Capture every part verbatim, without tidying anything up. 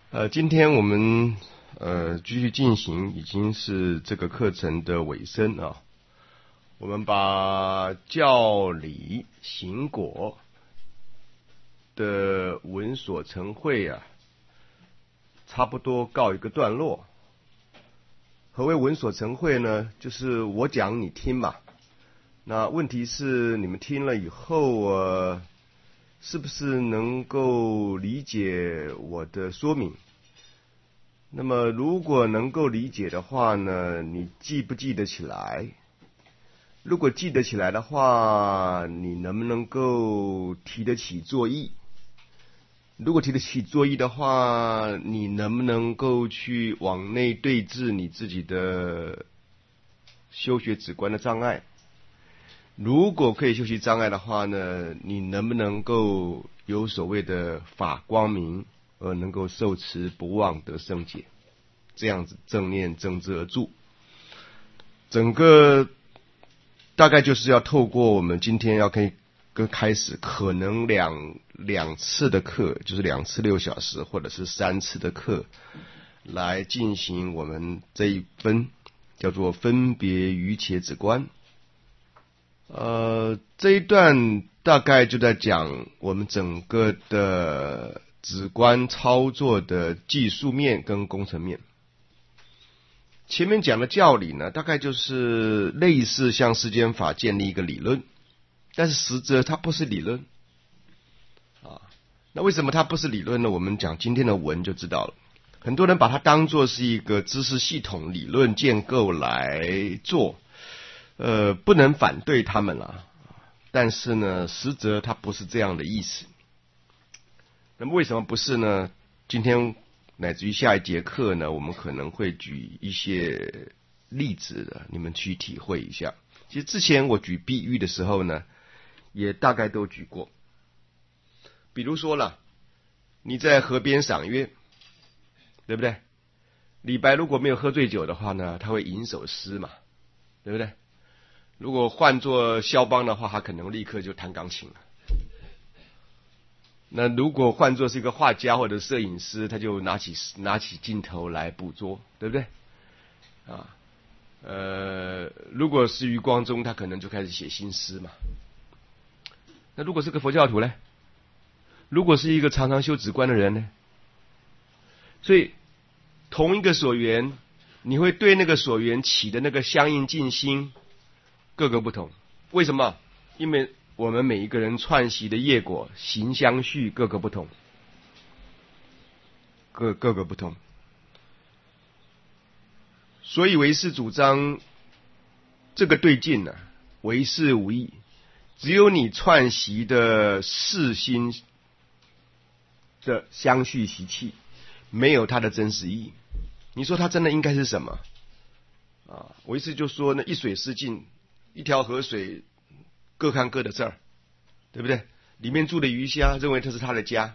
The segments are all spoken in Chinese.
呃，今天我们呃继续进行，已经是这个课程的尾声啊。我们把教理行果的文所成会啊，差不多告一个段落。何谓文所成会呢？就是我讲你听嘛。那问题是你们听了以后啊，是不是能够理解我的说明？那么如果能够理解的话呢，你记不记得起来？如果记得起来的话，你能不能够提得起作意？如果提得起作意的话，你能不能够去往内对治你自己的修学止观的障碍？如果可以修习障碍的话呢，你能不能够有所谓的法光明，而能够受持不忘得圣解？这样子正念正知而住，整个大概就是要透过我们今天要可以跟开始可能两两次的课，就是两次六小时，或者是三次的课，来进行我们这一分叫做分别于且止观。呃，这一段大概就在讲我们整个的止观操作的技术面跟工程面。前面讲的教理呢，大概就是类似向世间法建立一个理论，但是实则它不是理论啊。那为什么它不是理论呢？我们讲今天的文就知道了。很多人把它当作是一个知识系统理论建构来做，呃，不能反对他们啦。但是呢，实则它不是这样的意思。那么为什么不是呢？今天乃至于下一节课呢，我们可能会举一些例子的，你们去体会一下。其实之前我举比喻的时候呢，也大概都举过。比如说了，你在河边赏月，对不对？李白如果没有喝醉酒的话呢，他会吟首诗嘛，对不对？如果换作肖邦的话，他可能立刻就弹钢琴了。那如果换作是一个画家或者摄影师，他就拿起拿起镜头来捕捉，对不对？啊，呃，如果是余光中，他可能就开始写新诗嘛。那如果是个佛教徒呢？如果是一个常常修止观的人呢？所以同一个所缘，你会对那个所缘起的那个相应静心各个不同。为什么？因为我们每一个人串习的业果行相续各个不同，各各个不同。所以唯识主张这个对境呢、啊，唯识无异，只有你串习的事心的相续习气，没有它的真实意义。你说它真的应该是什么啊？唯识就说那一水是境，一条河水各看各的事儿，对不对？里面住的鱼虾认为这是他的家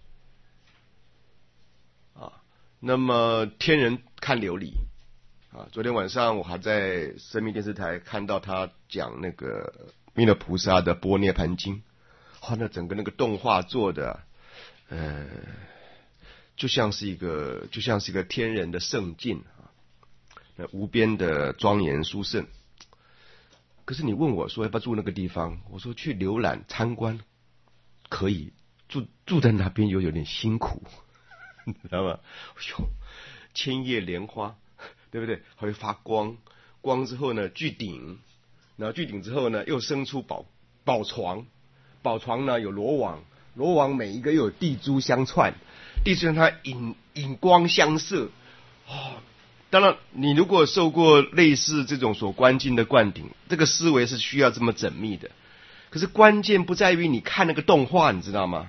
啊。那么天人看琉璃啊。昨天晚上我还在生命电视台看到他讲那个弥勒菩萨的般涅盘经，哇，那整个那个动画做的，呃，就像是一个就像是一个天人的圣境啊，那无边的庄严殊胜。可是你问我说要不要住那个地方，我说去浏览参观可以，住住在那边又有点辛苦，你知道吗？哟，千叶莲花，对不对？还会发光，光之后呢聚顶，然后聚顶之后呢又生出宝宝床，宝床呢有罗网，罗网每一个又有地珠相串，地珠它引引光相射，哦。当然你如果受过类似这种所观境的灌顶，这个思维是需要这么缜密的。可是关键不在于你看那个动画，你知道吗？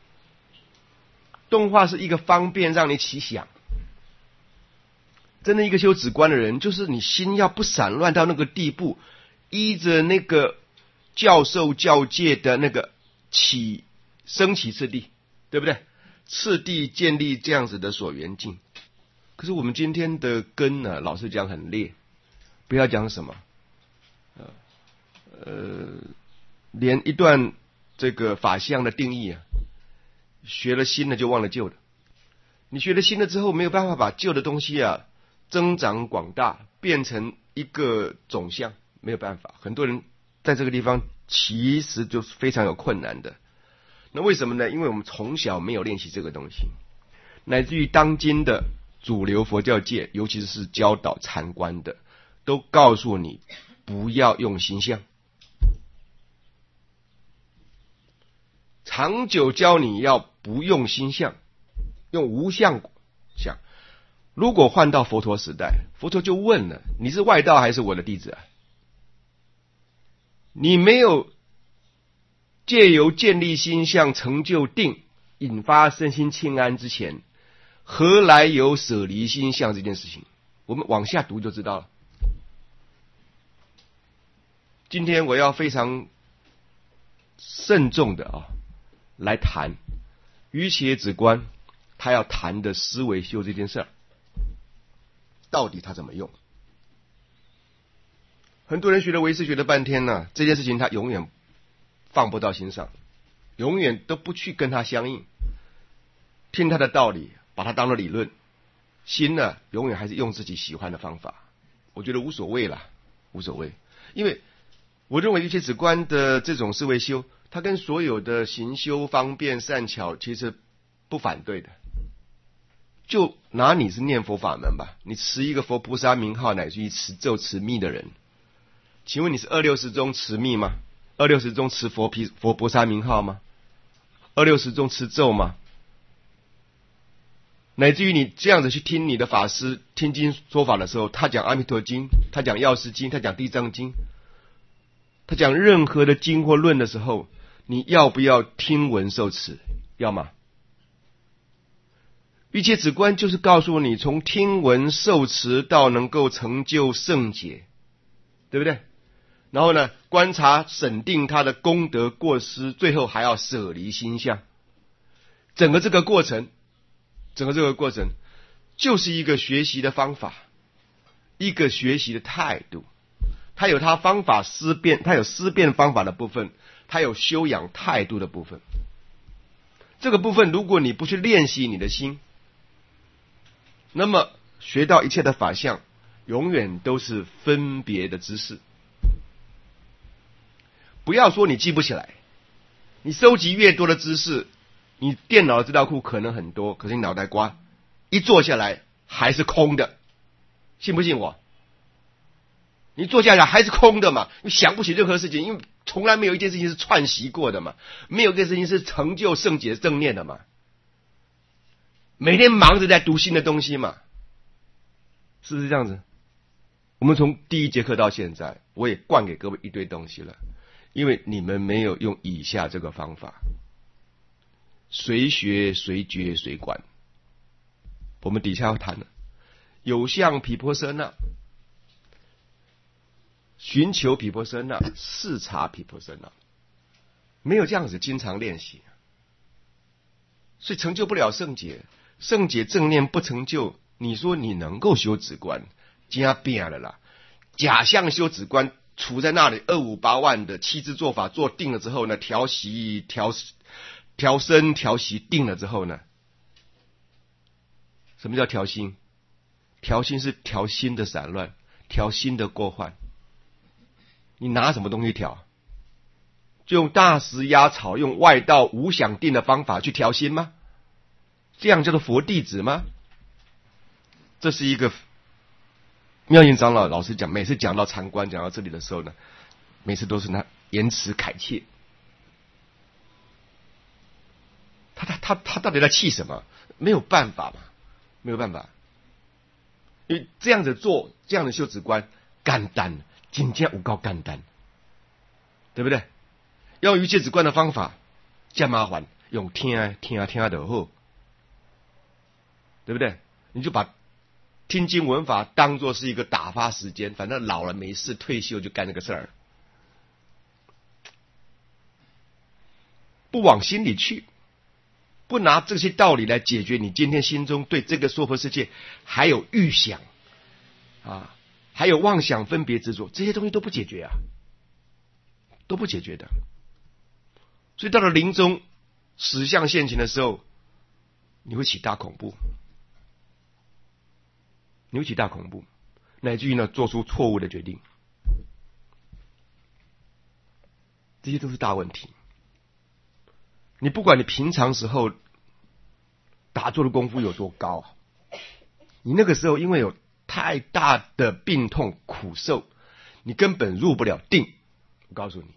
动画是一个方便让你起想，真的一个修止观的人，就是你心要不散乱到那个地步，依着那个教授教戒的那个起升起次第，对不对？次第建立这样子的所缘境。可是我们今天的根呢，老实讲很劣，不要讲什么，呃，呃，连一段这个法相的定义啊，学了新的就忘了旧的。 你学了新的之后，没有办法把旧的东西啊增长广大，变成一个总项，没有办法。很多人在这个地方其实就是非常有困难的。那为什么呢？因为我们从小没有练习这个东西，乃至于当今的主流佛教界，尤其是教导禅观的，都告诉你不要用心相，长久教你要不用心相，用无相相。如果换到佛陀时代，佛陀就问了：你是外道还是我的弟子啊？你没有借由建立心相成就定，引发身心清安之前，何来有舍离心相这件事情？我们往下读就知道了。今天我要非常慎重的啊来谈瑜伽止观，他要谈的思维修这件事儿，到底他怎么用？很多人学了唯识学了半天呢、啊，这件事情他永远放不到心上，永远都不去跟他相应，听他的道理，把它当作理论，心呢永远还是用自己喜欢的方法。我觉得无所谓啦，无所谓，因为我认为瑜伽止观的这种思维修，它跟所有的行修方便善巧其实不反对的。就拿你是念佛法门吧，你持一个佛菩萨名号，乃至于持咒持密的人，请问你是二六十中持密吗？二六十中持佛皮佛菩萨名号吗？二六十中持咒吗？乃至于你这样子去听你的法师听经说法的时候，他讲阿弥陀经，他讲药师经，他讲地藏经，他讲任何的经或论的时候，你要不要听闻受持？要吗？瑜伽止观就是告诉你，从听闻受持到能够成就圣解，对不对？然后呢，观察审定他的功德过失，最后还要舍离心相。整个这个过程，整个这个过程就是一个学习的方法，一个学习的态度。它有它方法思辨，它有思辨方法的部分，它有修养态度的部分。这个部分如果你不去练习你的心，那么学到一切的法相永远都是分别的知识。不要说你记不起来，你收集越多的知识，你电脑的资料库可能很多，可是你脑袋瓜一坐下来还是空的，信不信我？你坐下来还是空的嘛，你想不起任何事情，因为从来没有一件事情是串习过的嘛，没有一件事情是成就圣解正念的嘛，每天忙着在读新的东西嘛，是不是这样子？我们从第一节课到现在，我也灌给各位一堆东西了，因为你们没有用以下这个方法，随学随觉随观。我们底下要谈的有相毗婆舍那，寻求毗婆舍那，视察毗婆舍那，没有这样子经常练习，所以成就不了圣解。圣解正念不成就，你说你能够修止观，加变了啦。假象修止观，处在那里二五八万的七支做法做定了之后呢，调息调调身调息定了之后呢，什么叫调心？调心是调心的散乱，调心的过患。你拿什么东西调？就用大石压草，用外道无想定的方法去调心吗？这样叫做佛弟子吗？这是一个妙音长老老师讲，每次讲到禅观讲到这里的时候呢，每次都是他言辞恳切。他他他他到底在气什么？没有办法嘛，没有办法。因为这样子做，这样的修止观，简单，真正有够简单，对不对？要用瑜伽止观的方法，真麻烦，用听听听就好，对不对？你就把听经闻法当作是一个打发时间，反正老了没事，退休就干那个事儿，不往心里去，不拿这些道理来解决你今天心中对这个娑婆世界还有预想啊，还有妄想分别执着，这些东西都不解决啊，都不解决的。所以到了临终死相现前的时候，你会起大恐怖。 扭起大恐怖，乃至于呢做出错误的决定，这些都是大问题。你不管你平常时候打坐的功夫有多高啊，你那个时候因为有太大的病痛苦受，你根本入不了定。我告诉你，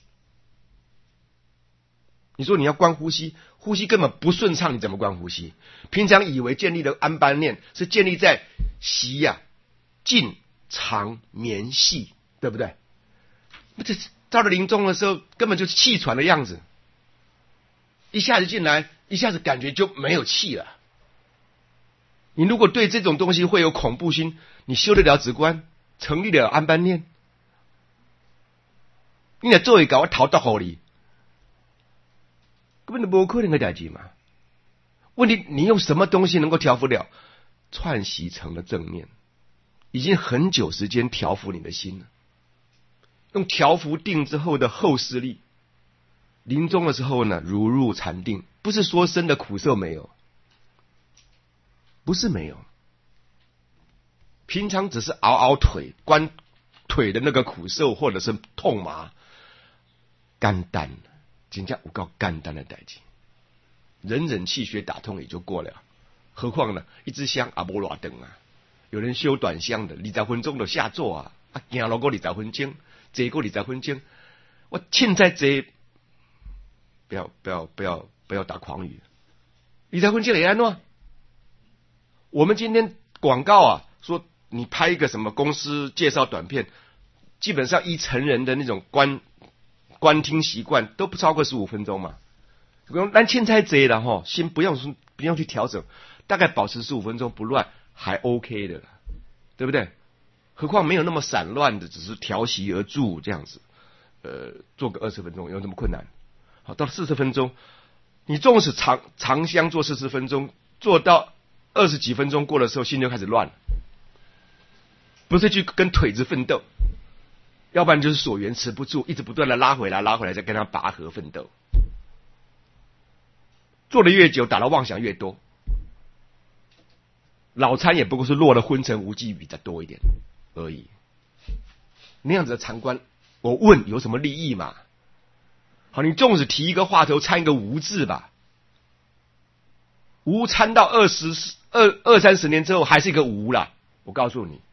你说你要观呼吸，呼吸根本不顺畅，你怎么观呼吸？平常以为建立的安般念是建立在息呀、静、长、眠、细，对不对？这到了临终的时候，根本就是气喘的样子，一下子进来，一下子感觉就没有气了。你如果对这种东西会有恐怖心，你修得了止观，成立了安般念，你来做一个我逃到火里，根本就不可能的代志嘛。问题你用什么东西能够调伏了？串习成了正念，已经很久时间调伏你的心了。用调伏定之后的后视力，临终的时候呢，如入禅定。不是说生的苦受没有，不是没有，平常只是熬熬腿，关腿的那个苦受或者是痛麻，简单，真正有够简单的代志，忍忍气血打通也就过了。何况呢，一支香也没偌长啊，有人修短香的，二十分钟就下座啊，啊，行路个二十分钟，坐个二十分钟，我现在坐，不要不要不要不要打诳语，二十分钟也安怎？我们今天广告啊，说你拍一个什么公司介绍短片，基本上依成人的那种观观听习惯，都不超过十五分钟嘛。咱凊彩坐了哈，先不用不用去调整，大概保持十五分钟不乱，还 OK 的了，对不对？何况没有那么散乱的，只是调息而住这样子，呃，做个二十分钟有这么困难？好，到四十分钟，你纵使长长香做四十分钟，做到二十几分钟过的时候，心就开始乱了，不是去跟腿子奋斗，要不然就是所缘持不住，一直不断的拉回来拉回来，再跟他拔河奋斗。做的越久，打的妄想越多，老参也不过是落了昏沉无记比较多一点而已。那样子的禅观，我问有什么利益嘛？好，你纵使提一个话头参一个无字吧，无参到二十二二三十年之后还是一个无啦。我告诉你，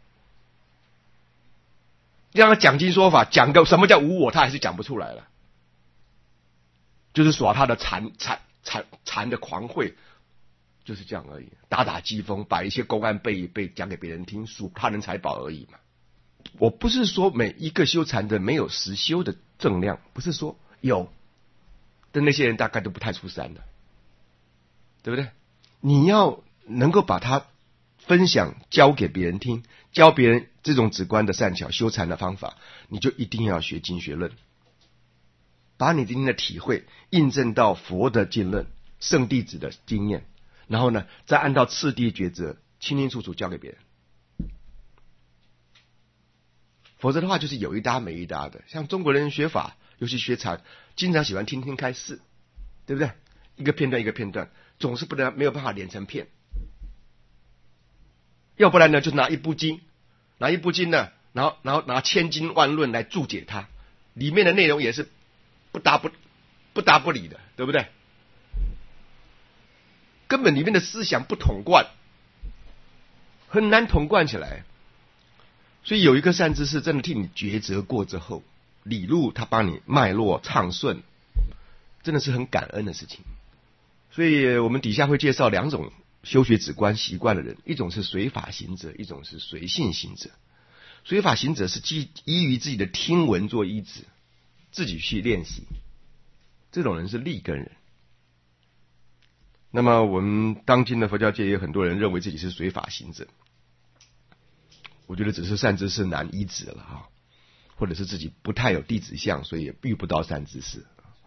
让他讲经说法，讲个什么叫无我，他还是讲不出来了，就是耍他的禅禅禅禅的狂慧，就是这样而已，打打机锋，把一些公案背一背，讲给别人听，数他人财宝而已嘛。我不是说每一个修禅的没有实修的正量，不是说有，但那些人大概都不太出山的，对不对？你要能够把它分享教给别人听，教别人这种止观的善巧修禅的方法，你就一定要学经学论，把你今天的体会印证到佛的经论、圣弟子的经验，然后呢，再按照次第抉择，清清楚楚教给别人。否则的话，就是有一搭没一搭的。像中国人学法，尤其学禅，经常喜欢听听开示，对不对？一个片段一个片段，总是不能没有办法连成片。要不然呢，就拿一部经，拿一部经呢，然后然后拿千经万论来注解它，里面的内容也是不搭不不搭不理的，对不对？根本里面的思想不统贯，很难统贯起来。所以有一个善知识真的替你抉择过之后，理路他帮你脉络畅顺，真的是很感恩的事情。所以我们底下会介绍两种修学止观习惯的人，一种是随法行者，一种是随性行者。随法行者是基依于自己的听闻做依止，自己去练习，这种人是立根人。那么我们当今的佛教界也有很多人认为自己是随法行者，我觉得只是善知识难依止了哈，或者是自己不太有弟子相，所以也遇不到善知识，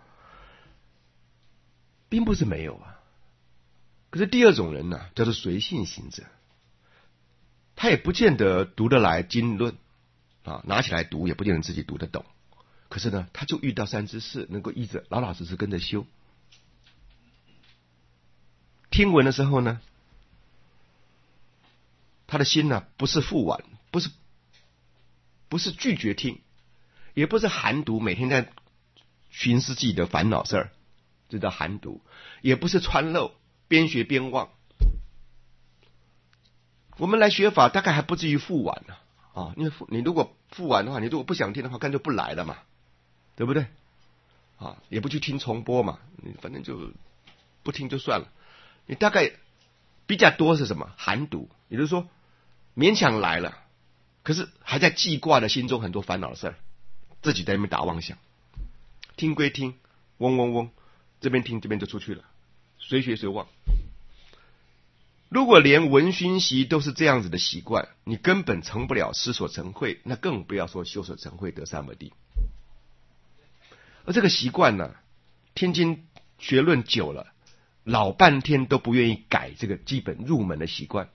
并不是没有啊。可是第二种人呢、啊，叫做随性行者，他也不见得读得来经论啊，拿起来读也不见得自己读得懂，可是呢，他就遇到善知识，能够依着老老实实跟着修。听闻的时候呢， 他的心呢不是覆碗，不是不是拒绝听，也不是寒毒，每天在寻思自己的烦恼事儿，这叫寒毒，也不是穿漏，边学边忘。我们来学法大概还不至于覆碗呢啊，因为你如果覆碗的话，你如果不想听的话，干脆不来了嘛，对不对？啊，也不去听重播嘛，你反正就不听就算了。你大概比较多是什么？寒毒，也就是说勉强来了，可是还在记挂的心中很多烦恼的事儿，自己在那边打妄想。听归听，嗡嗡嗡，这边听这边就出去了，随学随忘。如果连闻熏习都是这样子的习惯，你根本成不了思所成慧，那更不要说修所成慧得三摩地。而这个习惯呢，听经学论久了，老半天都不愿意改这个基本入门的习惯，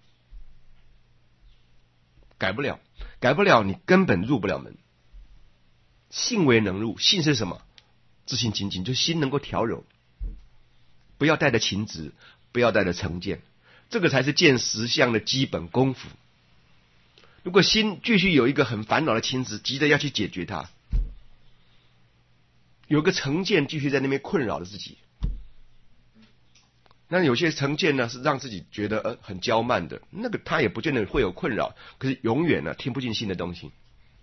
改不了，改不了，你根本入不了门。信为能入，信是什么？自信清净，就是心能够调柔，不要带着情执，不要带着成见，这个才是见实相的基本功夫。如果心继续有一个很烦恼的情执，急着要去解决它，有个成见继续在那边困扰着自己，那有些成见呢是让自己觉得呃很骄慢的，那个他也不见得会有困扰，可是永远呢听不进新的东西。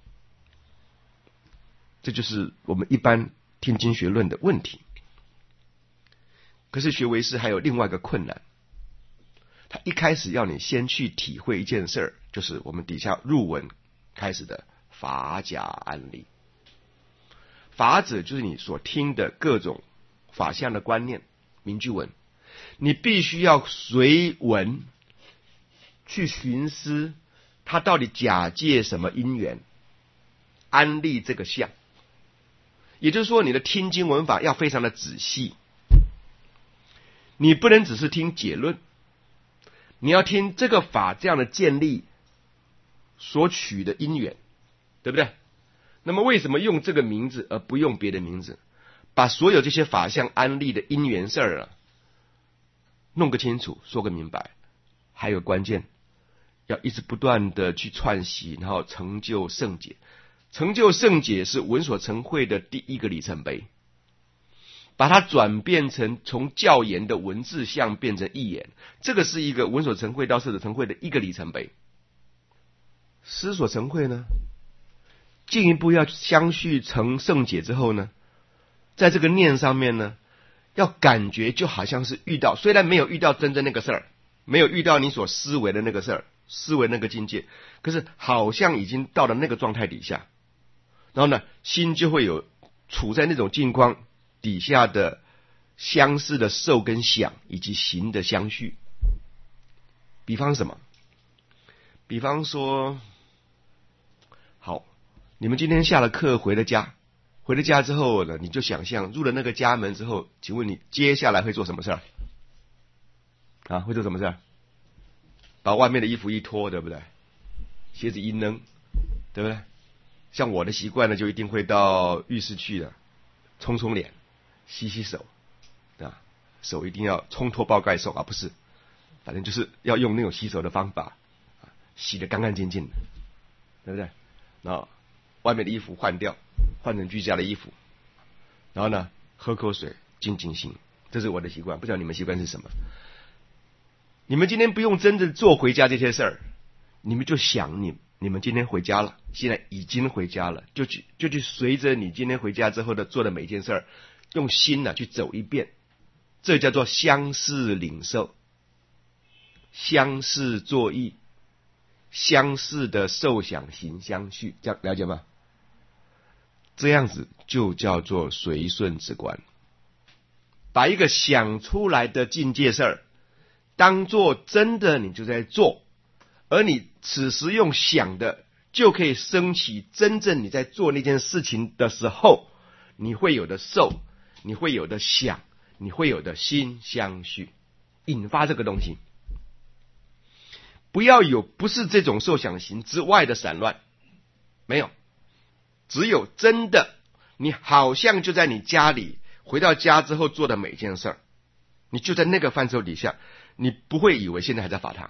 这就是我们一般听经学论的问题。可是学唯识还有另外一个困难，他一开始要你先去体会一件事儿，就是我们底下入文开始的法假安立。法者就是你所听的各种法相的观念名句文，你必须要随文去寻思它到底假借什么因缘安立这个相。也就是说你的听经文法要非常的仔细，你不能只是听结论，你要听这个法这样的建立所取的因缘，对不对？那么为什么用这个名字而不用别的名字？把所有这些法相安立的因缘事儿啊，弄个清楚，说个明白。还有关键，要一直不断的去串习，然后成就圣解。成就圣解是闻所成慧的第一个里程碑，把它转变成从教言的文字相变成义言，这个是一个闻所成慧到思所成慧的一个里程碑。思所成慧呢，进一步要相续成圣解之后呢，在这个念上面呢，要感觉就好像是遇到，虽然没有遇到真正那个事儿，没有遇到你所思维的那个事儿，思维那个境界，可是好像已经到了那个状态底下，然后呢，心就会有处在那种境况底下的相似的受跟想以及行的相续。比方什么？比方说，好，你们今天下了课回了家，回了家之后呢，你就想象入了那个家门之后，请问你接下来会做什么事儿？啊，会做什么事儿？把外面的衣服一脱，对不对？鞋子一扔，对不对？像我的习惯呢，就一定会到浴室去的，冲冲脸，洗洗手，啊，手一定要冲脱包盖手啊，不是，反正就是要用那种洗手的方法，洗得干干净净的，对不对？然后外面的衣服换掉，换成居家的衣服，然后呢，喝口水，静静心，这是我的习惯，不知道你们习惯是什么？你们今天不用真正做回家这些事儿，你们就想你你们今天回家了，现在已经回家了，就去就去随着你今天回家之后的做的每件事儿，用心呢去走一遍，这叫做相似领受，相似作意，相似的受想行相续，这样了解吗？这样子就叫做随顺之观，把一个想出来的境界事儿当做真的，你就在做，而你此时用想的，就可以升起真正你在做那件事情的时候，你会有的受，你会有的想，你会有的心相续，引发这个东西。不要有不是这种受想行之外的散乱，没有，只有真的，你好像就在你家里，回到家之后做的每件事儿，你就在那个范畴底下，你不会以为现在还在法堂，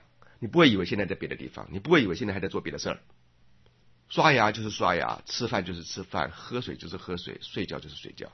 你不会以为现在在别的地方，你不会以为现在还在做别的事儿。刷牙就是刷牙，吃饭就是吃饭，喝水就是喝水，睡觉就是睡觉。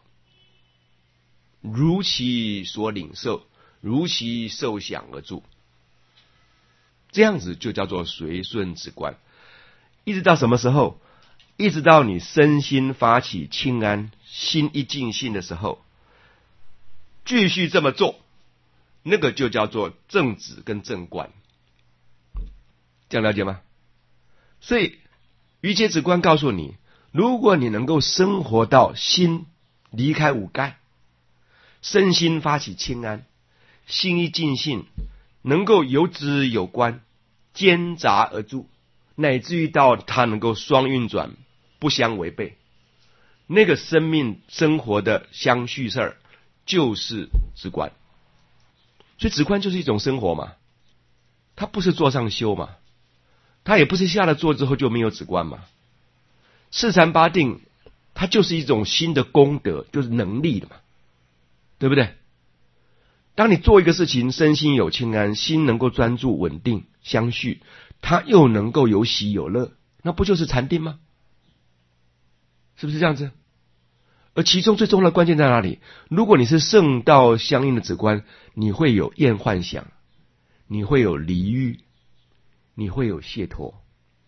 如其所领受，如其受想而住，这样子就叫做随顺止观。一直到什么时候？一直到你身心发起清安，心一尽兴的时候，继续这么做，那个就叫做正止跟正观。这样了解吗？所以瑜伽止观告诉你，如果你能够生活到心离开五盖，身心发起清安，心一尽兴，能够有止有观，兼杂而住，乃至于到它能够双运转，不相违背，那个生命生活的相续事儿就是止观。所以止观就是一种生活嘛，它不是坐上修嘛，它也不是下了座之后就没有止观嘛。四禅八定它就是一种新的功德，就是能力的嘛，对不对？当你做一个事情，身心有清安，心能够专注稳定相续，它又能够有喜有乐，那不就是禅定吗？是不是这样子？而其中最重要的关键在哪里？如果你是圣道相应的止观，你会有厌幻想，你会有离欲，你会有解脱。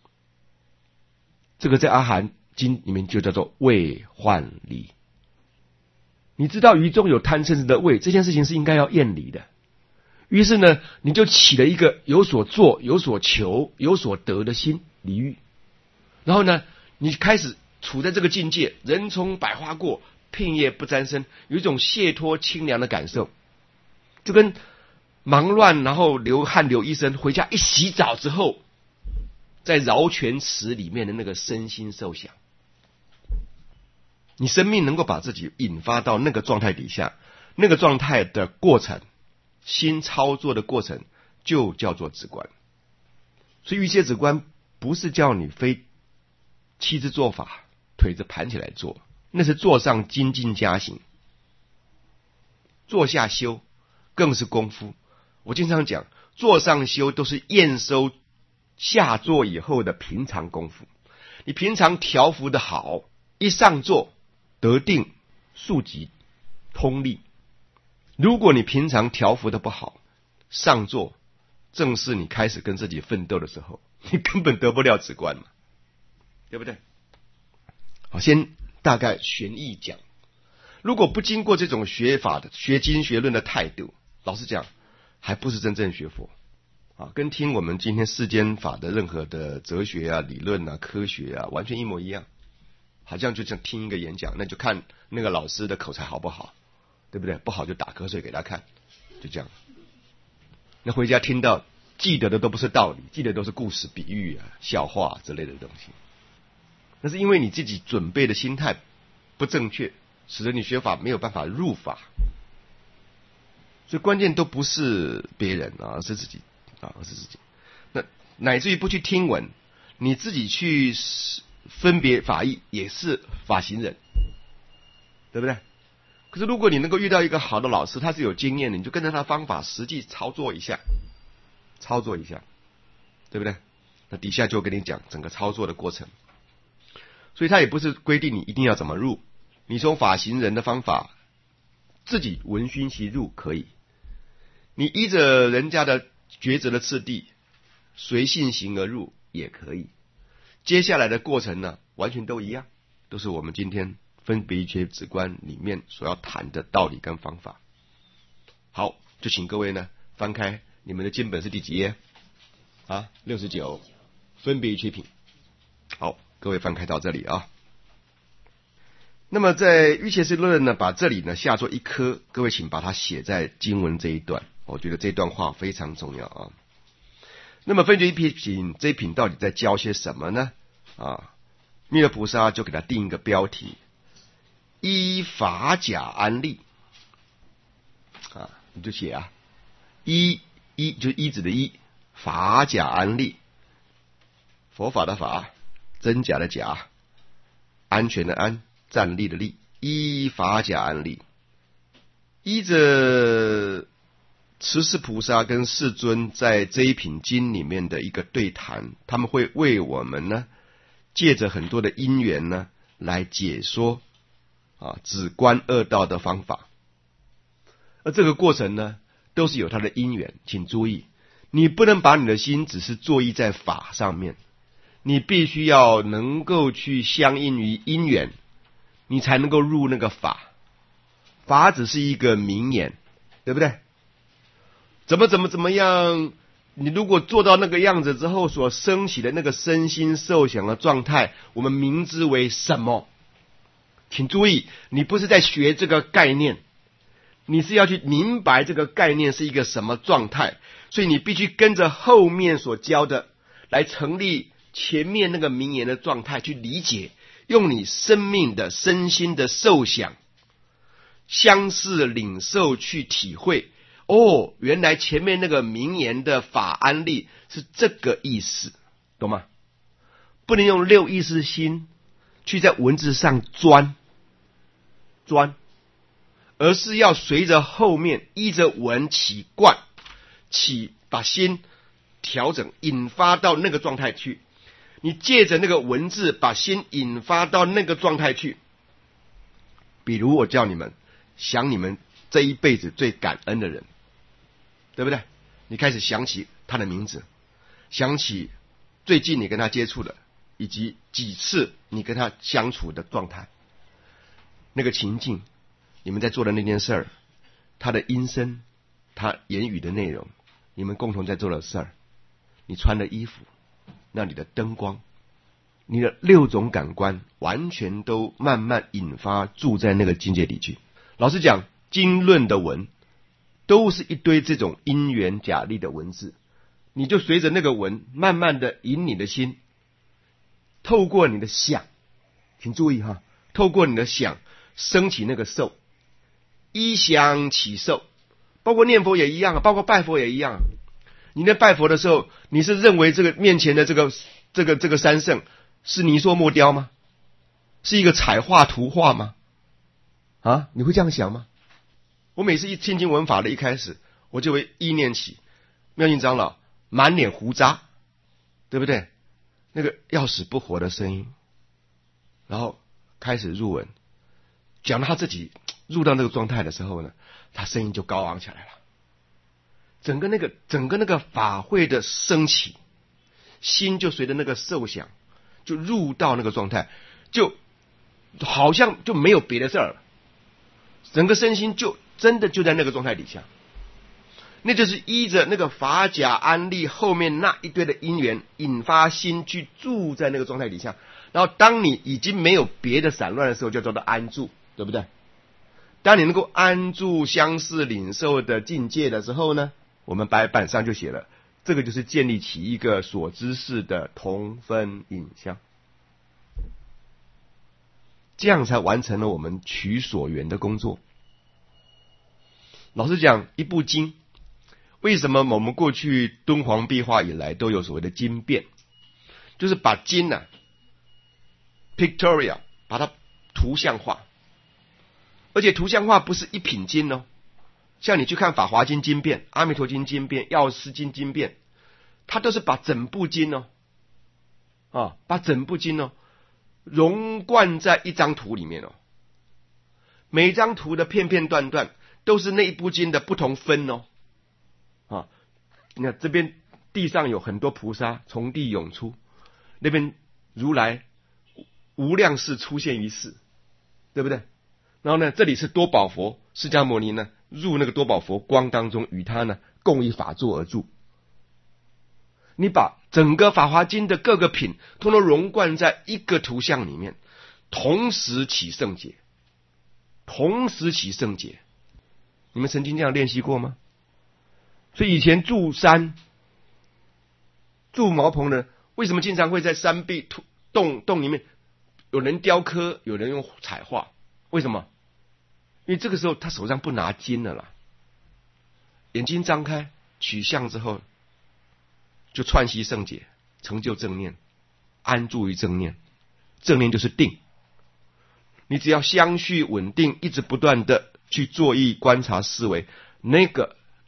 这个在阿含经里面就叫做畏幻离。你知道于中有贪嗔痴的畏，这件事情是应该要厌离的。于是呢，你就起了一个有所做、有所求、有所得的心，离欲。然后呢，你开始处在这个境界，人从百花过，片叶不沾身，有一种解脱清凉的感受，就跟忙乱然后流汗流一身，回家一洗澡之后，在饶泉池里面的那个身心受享。你生命能够把自己引发到那个状态底下，那个状态的过程，心操作的过程，就叫做止观。所以瑜伽止观不是叫你非七支做法，腿子盘起来做，那是坐上精进加行，坐下修更是功夫。我经常讲，坐上修都是验收下坐以后的平常功夫。你平常调伏的好，一上座得定速疾通力。如果你平常调伏的不好，上座正是你开始跟自己奋斗的时候，你根本得不了止观嘛，对不对？好，先大概玄义讲。如果不经过这种学法的学经学论的态度，老实讲还不是真正学佛啊，跟听我们今天世间法的任何的哲学啊、理论啊、科学啊完全一模一样。好像就像听一个演讲，那就看那个老师的口才好不好，对不对？不好就打瞌睡给他看，就这样。那回家听到记得的都不是道理，记得都是故事、比喻啊、笑话、啊、之类的东西。那是因为你自己准备的心态不正确，使得你学法没有办法入法。所以关键都不是别人啊，而是自己啊，而是自己。那乃至于不去听闻，你自己去分别法义也是法行人，对不对？可是如果你能够遇到一个好的老师，他是有经验的，你就跟着他方法实际操作一下，操作一下，对不对？那底下就跟你讲整个操作的过程。所以他也不是规定你一定要怎么入，你从法行人的方法自己闻熏习入可以，你依着人家的抉择的次第随性行而入也可以。接下来的过程呢，完全都一样，都是我们今天分别瑜伽止观里面所要谈的道理跟方法。好，就请各位呢翻开你们的经本是第几页啊？六十九，分别瑜伽品。好，各位翻开到这里啊。那么在瑜伽师论呢，把这里呢下作一颗，各位请把它写在经文这一段，我觉得这段话非常重要啊。那么分别瑜伽品这一品到底在教些什么呢？啊，弥勒菩萨就给他定一个标题：依法假安立。啊，你就写啊，依依就是依止的依，法假安立，佛法的法，真假的假，安全的安，站立的立，依法假安立。依着持世菩萨跟世尊在这一品经里面的一个对谈，他们会为我们呢，借着很多的因缘呢，来解说啊止观恶道的方法。而这个过程呢，都是有它的因缘，请注意，你不能把你的心只是作意在法上面，你必须要能够去相应于因缘，你才能够入那个法。法只是一个名言，对不对？怎么怎么怎么样，你如果做到那个样子之后所升起的那个身心受想的状态，我们名之为什么？请注意，你不是在学这个概念，你是要去明白这个概念是一个什么状态，所以你必须跟着后面所教的来成立前面那个名言的状态去理解，用你生命的身心的受想相似领受去体会。哦，原来前面那个名言的法安例是这个意思，懂吗？不能用六意识心去在文字上钻钻，而是要随着后面依着文起观，起把心调整引发到那个状态去。你借着那个文字把心引发到那个状态去。比如我叫你们想你们这一辈子最感恩的人，对不对？你开始想起他的名字，想起最近你跟他接触的，以及几次你跟他相处的状态，那个情境，你们在做的那件事儿，他的音声，他言语的内容，你们共同在做的事儿，你穿的衣服，那里的灯光，你的六种感官完全都慢慢引发住在那个境界里去。老实讲，经论的文都是一堆这种因缘假立的文字，你就随着那个文慢慢的引你的心，透过你的想，请注意哈，透过你的想升起那个受，依想起受，包括念佛也一样，包括拜佛也一样。你在拜佛的时候，你是认为这个面前的这个这个这个三圣是泥塑木雕吗？是一个彩画图画吗？啊，你会这样想吗？我每次一听经闻法的一开始，我就会意念起妙净长老满脸胡渣，对不对？那个要死不活的声音，然后开始入文，讲到他自己入到那个状态的时候呢，他声音就高昂起来了。整个那个整个那个法会的升起，心就随着那个受想就入到那个状态，就好像就没有别的事儿了，整个身心就真的就在那个状态底下。那就是依着那个法假安立后面那一堆的因缘引发心去住在那个状态底下，然后当你已经没有别的散乱的时候，就叫做安住，对不对？当你能够安住相似领受的境界的时候呢，我们白板上就写了，这个就是建立起一个所知识的同分影像，这样才完成了我们取所缘的工作。老实讲，一部经，为什么我们过去敦煌壁画以来都有所谓的经变，就是把经呢、啊、pictorial 把它图像化，而且图像化不是一品经哦，像你去看法华经经变、阿弥陀经经变、药师经经变，它都是把整部经哦，啊，把整部经哦融贯在一张图里面哦，每张图的片片段段都是那一部经的不同分哦，啊，你看这边地上有很多菩萨从地涌出，那边如来无量世出现于世，对不对？然后呢，这里是多宝佛，释迦牟尼呢入那个多宝佛光当中，与他呢共一法座而住。你把整个法华经的各个品通通融贯在一个图像里面，同时起圣解，同时起圣解。你们曾经这样练习过吗？所以以前住山住茅棚的，为什么经常会在山壁洞洞里面有人雕刻，有人用彩画？为什么？因为这个时候他手上不拿经了啦，眼睛张开取相之后，就串习圣解，成就正念，安住于正念。正念就是定，你只要相续稳定，一直不断的去作意观察思维，那个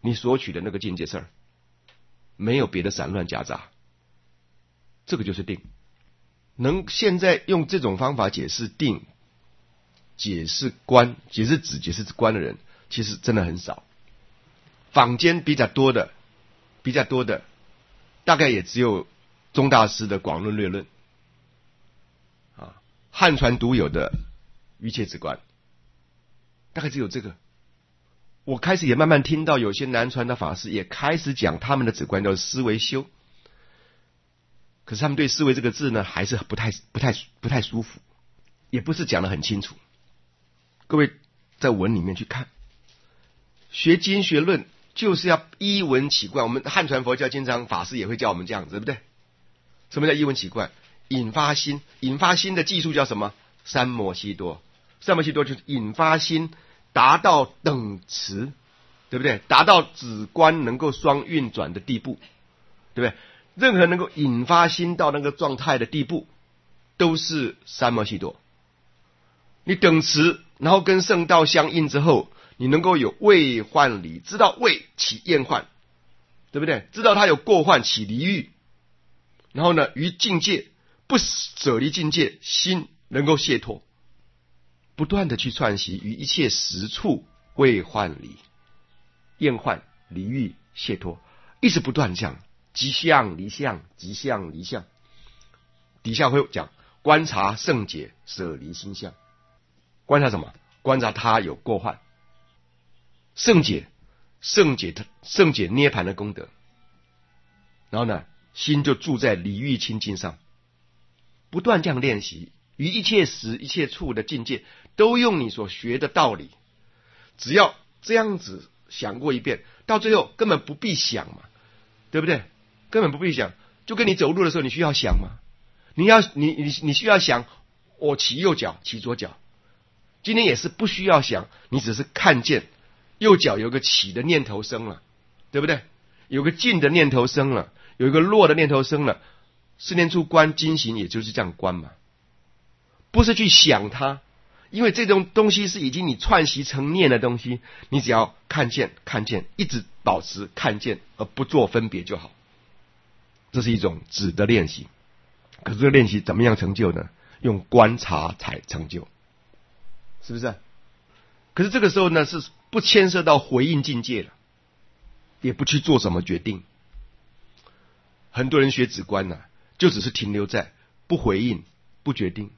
你所取的那个境界事儿，没有别的散乱夹杂，这个就是定。能现在用这种方法解释定、解释观、解释止、解释观的人，其实真的很少。坊间比较多的，比较多的，大概也只有宗大师的《广论略论》啊，汉传独有的瑜伽止观，大概只有这个。我开始也慢慢听到有些南传的法师也开始讲他们的止观叫思维修，可是他们对思维这个字呢，还是不太不太不太舒服，也不是讲得很清楚。各位在文里面去看，学经学论就是要依文起观。我们汉传佛教经常法师也会教我们这样子，对不对？什么叫依文起观？引发心，引发心的技术叫什么？三摩悉多。三摩悉多就是引发心达到等持，对不对？达到止观能够双运转的地步，对不对？任何能够引发心到那个状态的地步，都是三摩悉多。你等持，然后跟圣道相应之后，你能够有畏患离，知道畏起厌患，对不对？知道他有过患起离欲，然后呢，于境界不舍离境界，心能够解脱，不断的去串习于一切实处畏患离，厌患离欲解脱，一直不断这样，即相离相，即相离相。底下会讲观察圣解，舍离心相。观察什么？观察他有过患。圣解，圣解他圣解涅槃的功德。然后呢，心就住在离欲清净上，不断这样练习，于一切时一切处的境界，都用你所学的道理。只要这样子想过一遍，到最后根本不必想嘛，对不对？根本不必想，就跟你走路的时候，你需要想吗？你要你你你需要想，我骑右脚，骑左脚。今天也是不需要想，你只是看见右脚有个起的念头生了，对不对？有个进的念头生了，有一个落的念头生了，四念处观经行也就是这样观嘛，不是去想它，因为这种东西是已经你串习成念的东西，你只要看见看见，一直保持看见而不做分别就好。这是一种止的练习。可是这个练习怎么样成就呢？用观察才成就，是不是？可是这个时候呢，是不牵涉到回应境界了，也不去做什么决定。很多人学止观呢、啊，就只是停留在不回应、不决定，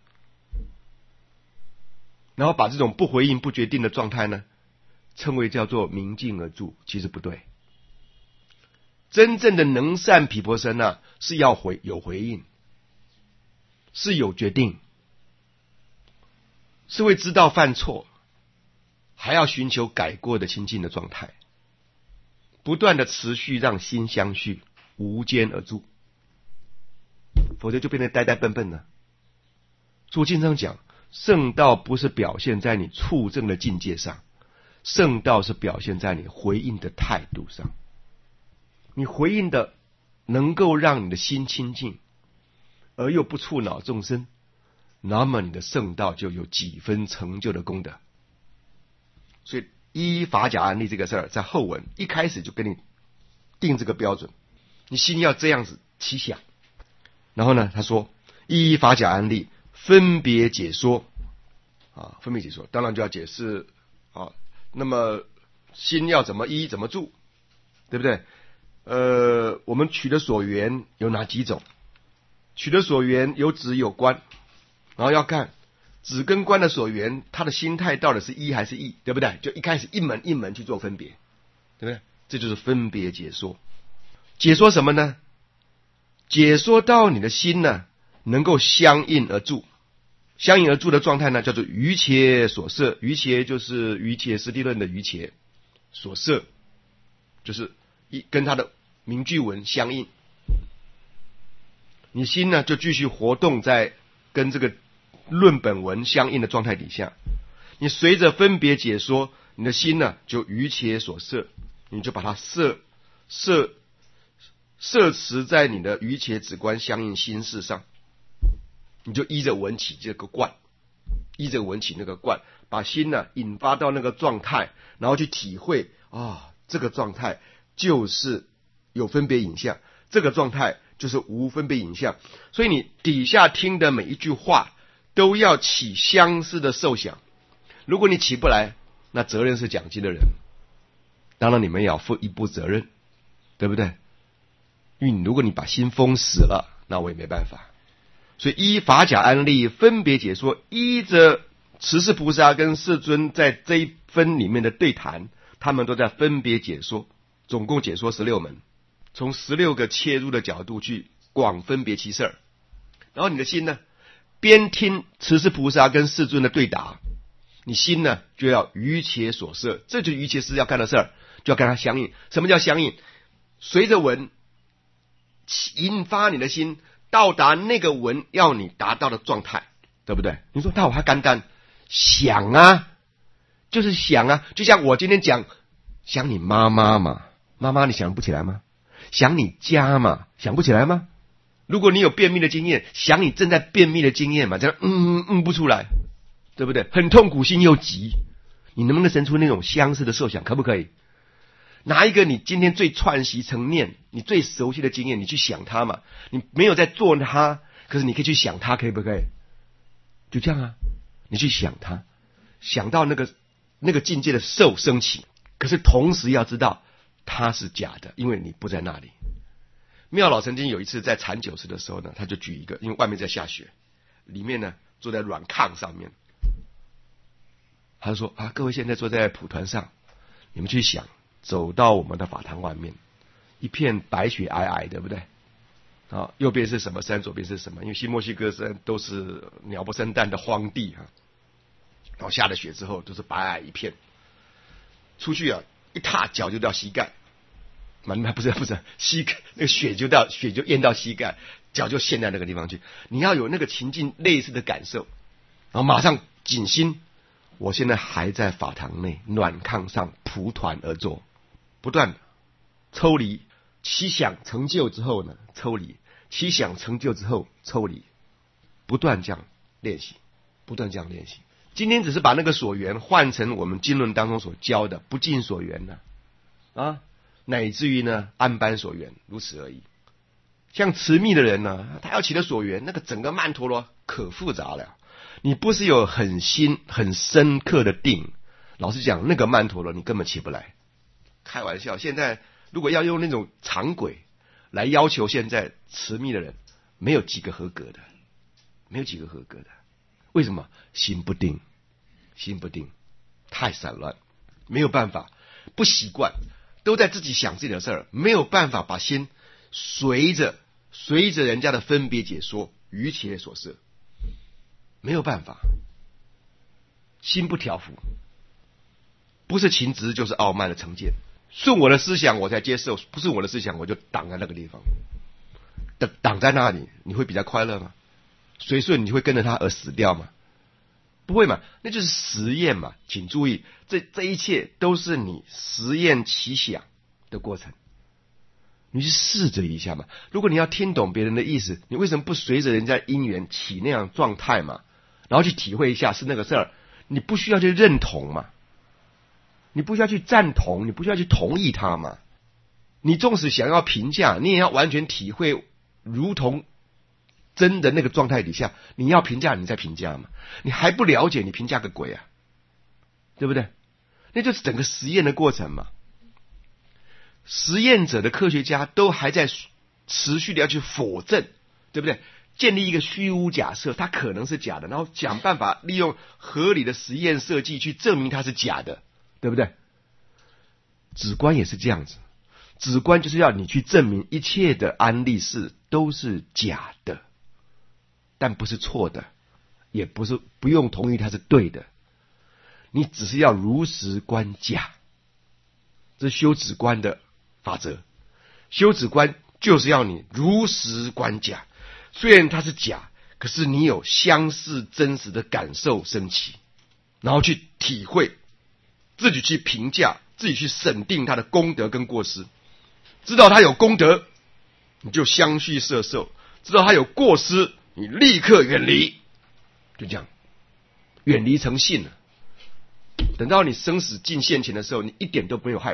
然后把这种不回应、不决定的状态呢，称为叫做明镜而住，其实不对。真正的能善毗婆舍那是要回有回应，是有决定，是会知道犯错，还要寻求改过的清净的状态，不断的持续让心相续，无间而住，否则就变得呆呆笨笨了。所以我经常讲，圣道不是表现在你处证的境界上，圣道是表现在你回应的态度上。你回应的能够让你的心清净，而又不触恼众生，那么你的圣道就有几分成就的功德。所以依法假案例这个事儿，在后文一开始就给你定这个标准，你心要这样子起想。然后呢，他说依法假案例分别解说啊，分别解说，当然就要解释啊。那么心要怎么依，怎么住，对不对？呃，我们取的所缘有哪几种？取的所缘有止有观，然后要看止跟观的所缘，他的心态到底是依还是异，对不对？就一开始一门一门去做分别，对不对？这就是分别解说。解说什么呢？解说到你的心呢，能够相应而住，相应而住的状态呢，叫做瑜伽所摄。瑜伽就是瑜伽师地论的瑜伽，所摄就是一跟他的名句文相应。你心呢就继续活动在跟这个论本文相应的状态底下，你随着分别解说，你的心呢就瑜伽所摄，你就把它摄摄摄持在你的瑜伽止观相应心事上，你就依着文起这个观，依着文起那个观，把心呢引发到那个状态，然后去体会啊， 这个状态就是有分别影像，这个状态就是无分别影像。所以你底下听的每一句话都要起相似的受想。如果你起不来，那责任是讲经的人，当然你们也要负一部责任，对不对？因为你如果你把心封死了，那我也没办法。所以依法假案例分别解说，依着持世菩萨跟世尊在这一分里面的对谈，他们都在分别解说，总共解说十六门，从十六个切入的角度去广分别其事儿。然后你的心呢，边听持世菩萨跟世尊的对答，你心呢就要于切所摄，这就是于切是要干的事儿，就要跟它相应。什么叫相应？随着文引发你的心到达那个文要你达到的状态，对不对？你说那我还干单想啊，就是想啊，就像我今天讲想你妈妈嘛，妈妈你想不起来吗？想你家嘛，想不起来吗？如果你有便秘的经验，想你正在便秘的经验嘛，这样嗯嗯嗯不出来，对不对？很痛苦，心又急，你能不能生出那种相似的受想？可不可以？拿一个你今天最串习成念，你最熟悉的经验，你去想它嘛。你没有在做它，可是你可以去想它，可以不可以？就这样啊，你去想它，想到那个那个境界的受升起，可是同时要知道它是假的，因为你不在那里。妙老曾经有一次在禅酒池的时候呢，他就举一个，因为外面在下雪，里面呢坐在软炕上面，他就说啊，各位现在坐在蒲团上，你们去想。走到我们的法堂外面，一片白雪皑皑，对不对？啊，右边是什么山，左边是什么？因为新墨西哥山都是鸟不生蛋的荒地啊。然后下了雪之后，都是白皑一片。出去啊，一踏脚就到膝盖，蛮不是不是膝盖，那个雪就到雪就淹到膝盖，脚就陷在那个地方去。你要有那个情境类似的感受，然后马上警心。我现在还在法堂内暖炕上蒲团而坐。不断的抽离，起想成就之后呢，抽离，起想成就之后抽离，不断这样练习，不断这样练习。今天只是把那个所缘换成我们经论当中所教的不尽所缘呢，啊，乃至于呢安般所缘，如此而已。像持密的人呢，他要起的所缘，那个整个曼陀罗可复杂了。你不是有很新很深刻的定，老实讲，那个曼陀罗你根本起不来。开玩笑，现在如果要用那种常轨来要求现在持密的人，没有几个合格的，没有几个合格的。为什么？心不定，心不定，太散乱，没有办法，不习惯，都在自己想自己的事儿，没有办法把心随着随着人家的分别解说于切所摄，没有办法，心不调伏，不是情执就是傲慢的成见。顺我的思想我才接受，不是我的思想我就挡在那个地方，挡挡在那里，你会比较快乐吗？随顺你会跟着他而死掉吗？不会嘛，那就是实验嘛。请注意，这这一切都是你实验起想的过程，你去试着一下嘛。如果你要听懂别人的意思，你为什么不随着人家因缘起那样状态嘛，然后去体会一下是那个事儿，你不需要去认同嘛，你不需要去赞同，你不需要去同意他嘛。你纵使想要评价，你也要完全体会如同真的那个状态底下，你要评价你再评价嘛。你还不了解，你评价个鬼啊，对不对？那就是整个实验的过程嘛。实验者的科学家都还在持续的要去否证，对不对？建立一个虚无假设，它可能是假的，然后想办法利用合理的实验设计去证明它是假的，对不对？止观也是这样子，止观就是要你去证明一切的安立事都是假的，但不是错的，也不是不用同意它是对的，你只是要如实观假，这是修止观的法则。修止观就是要你如实观假，虽然它是假，可是你有相似真实的感受升起，然后去体会，自己去评价，自己去审定它的功德跟过失。知道它有功德，你就相续摄受；知道它有过失，你立刻远离。就这样，远离成性了。等到你生死近现前的时候，你一点都没有害怕，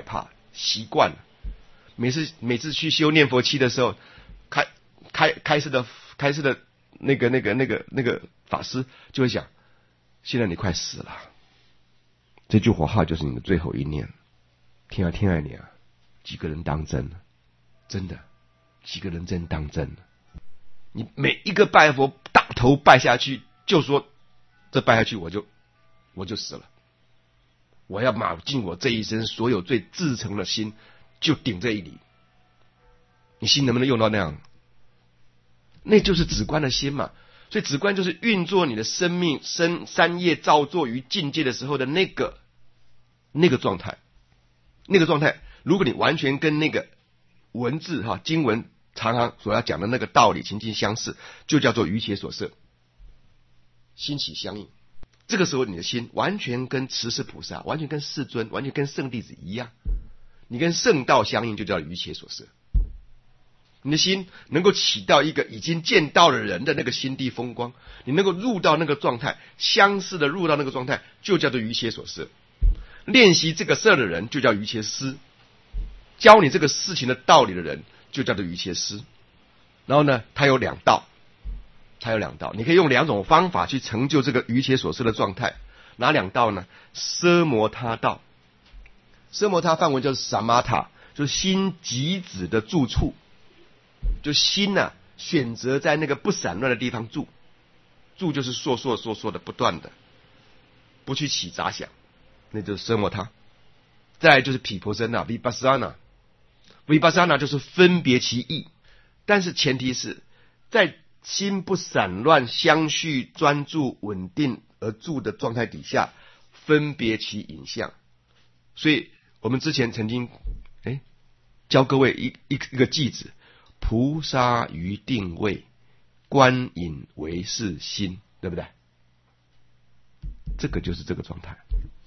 习惯了。每次每次去修念佛期的时候，开开开示的开示的那个那个那个那个法师就会讲：现在你快死了，这句佛号就是你的最后一念。听啊听啊你啊，几个人当真了？真的，几个人真当真了？你每一个拜佛大头拜下去，就说这拜下去我就我就死了。我要卯尽我这一生所有最至诚的心，就顶这一礼。你心能不能用到那样？那就是止观的心嘛。所以止观就是运作你的生命生三业造作于境界的时候的那个那个状态。那个状态，如果你完全跟那个文字哈经文常常所要讲的那个道理情境相似，就叫做于且所摄，心起相应。这个时候你的心完全跟持世菩萨，完全跟世尊，完全跟圣弟子一样，你跟圣道相应，就叫于且所摄。你的心能够起到一个已经见到了人的那个心地风光，你能够入到那个状态，相似的入到那个状态，就叫做于且所摄。练习这个事的人就叫于且师，教你这个事情的道理的人就叫做于且师。然后呢，它有两道，它有两道，你可以用两种方法去成就这个于且所摄的状态。哪两道呢？奢摩他道，奢摩他梵文就是萨玛塔，就是心极止的住处，就心啊选择在那个不散乱的地方住，住就是烁烁烁烁的不断的，不去起杂想，那就是奢摩他。再来就是毗婆舍那 vipassana， vipassana 就是分别其意，但是前提是在心不散乱、相续、专注、稳定而住的状态底下，分别其影像。所以我们之前曾经哎教各位一一一个句子：菩萨于定位，观影为是心，对不对？这个就是这个状态。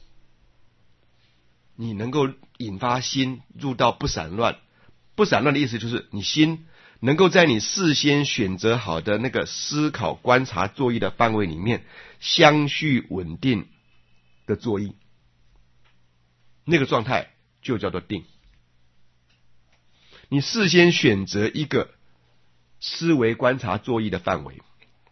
你能够引发心入到不散乱，不散乱的意思就是你心能够在你事先选择好的那个思考、观察、作意的范围里面，相续稳定的作意，那个状态就叫做定。你事先选择一个思维、观察、作意的范围，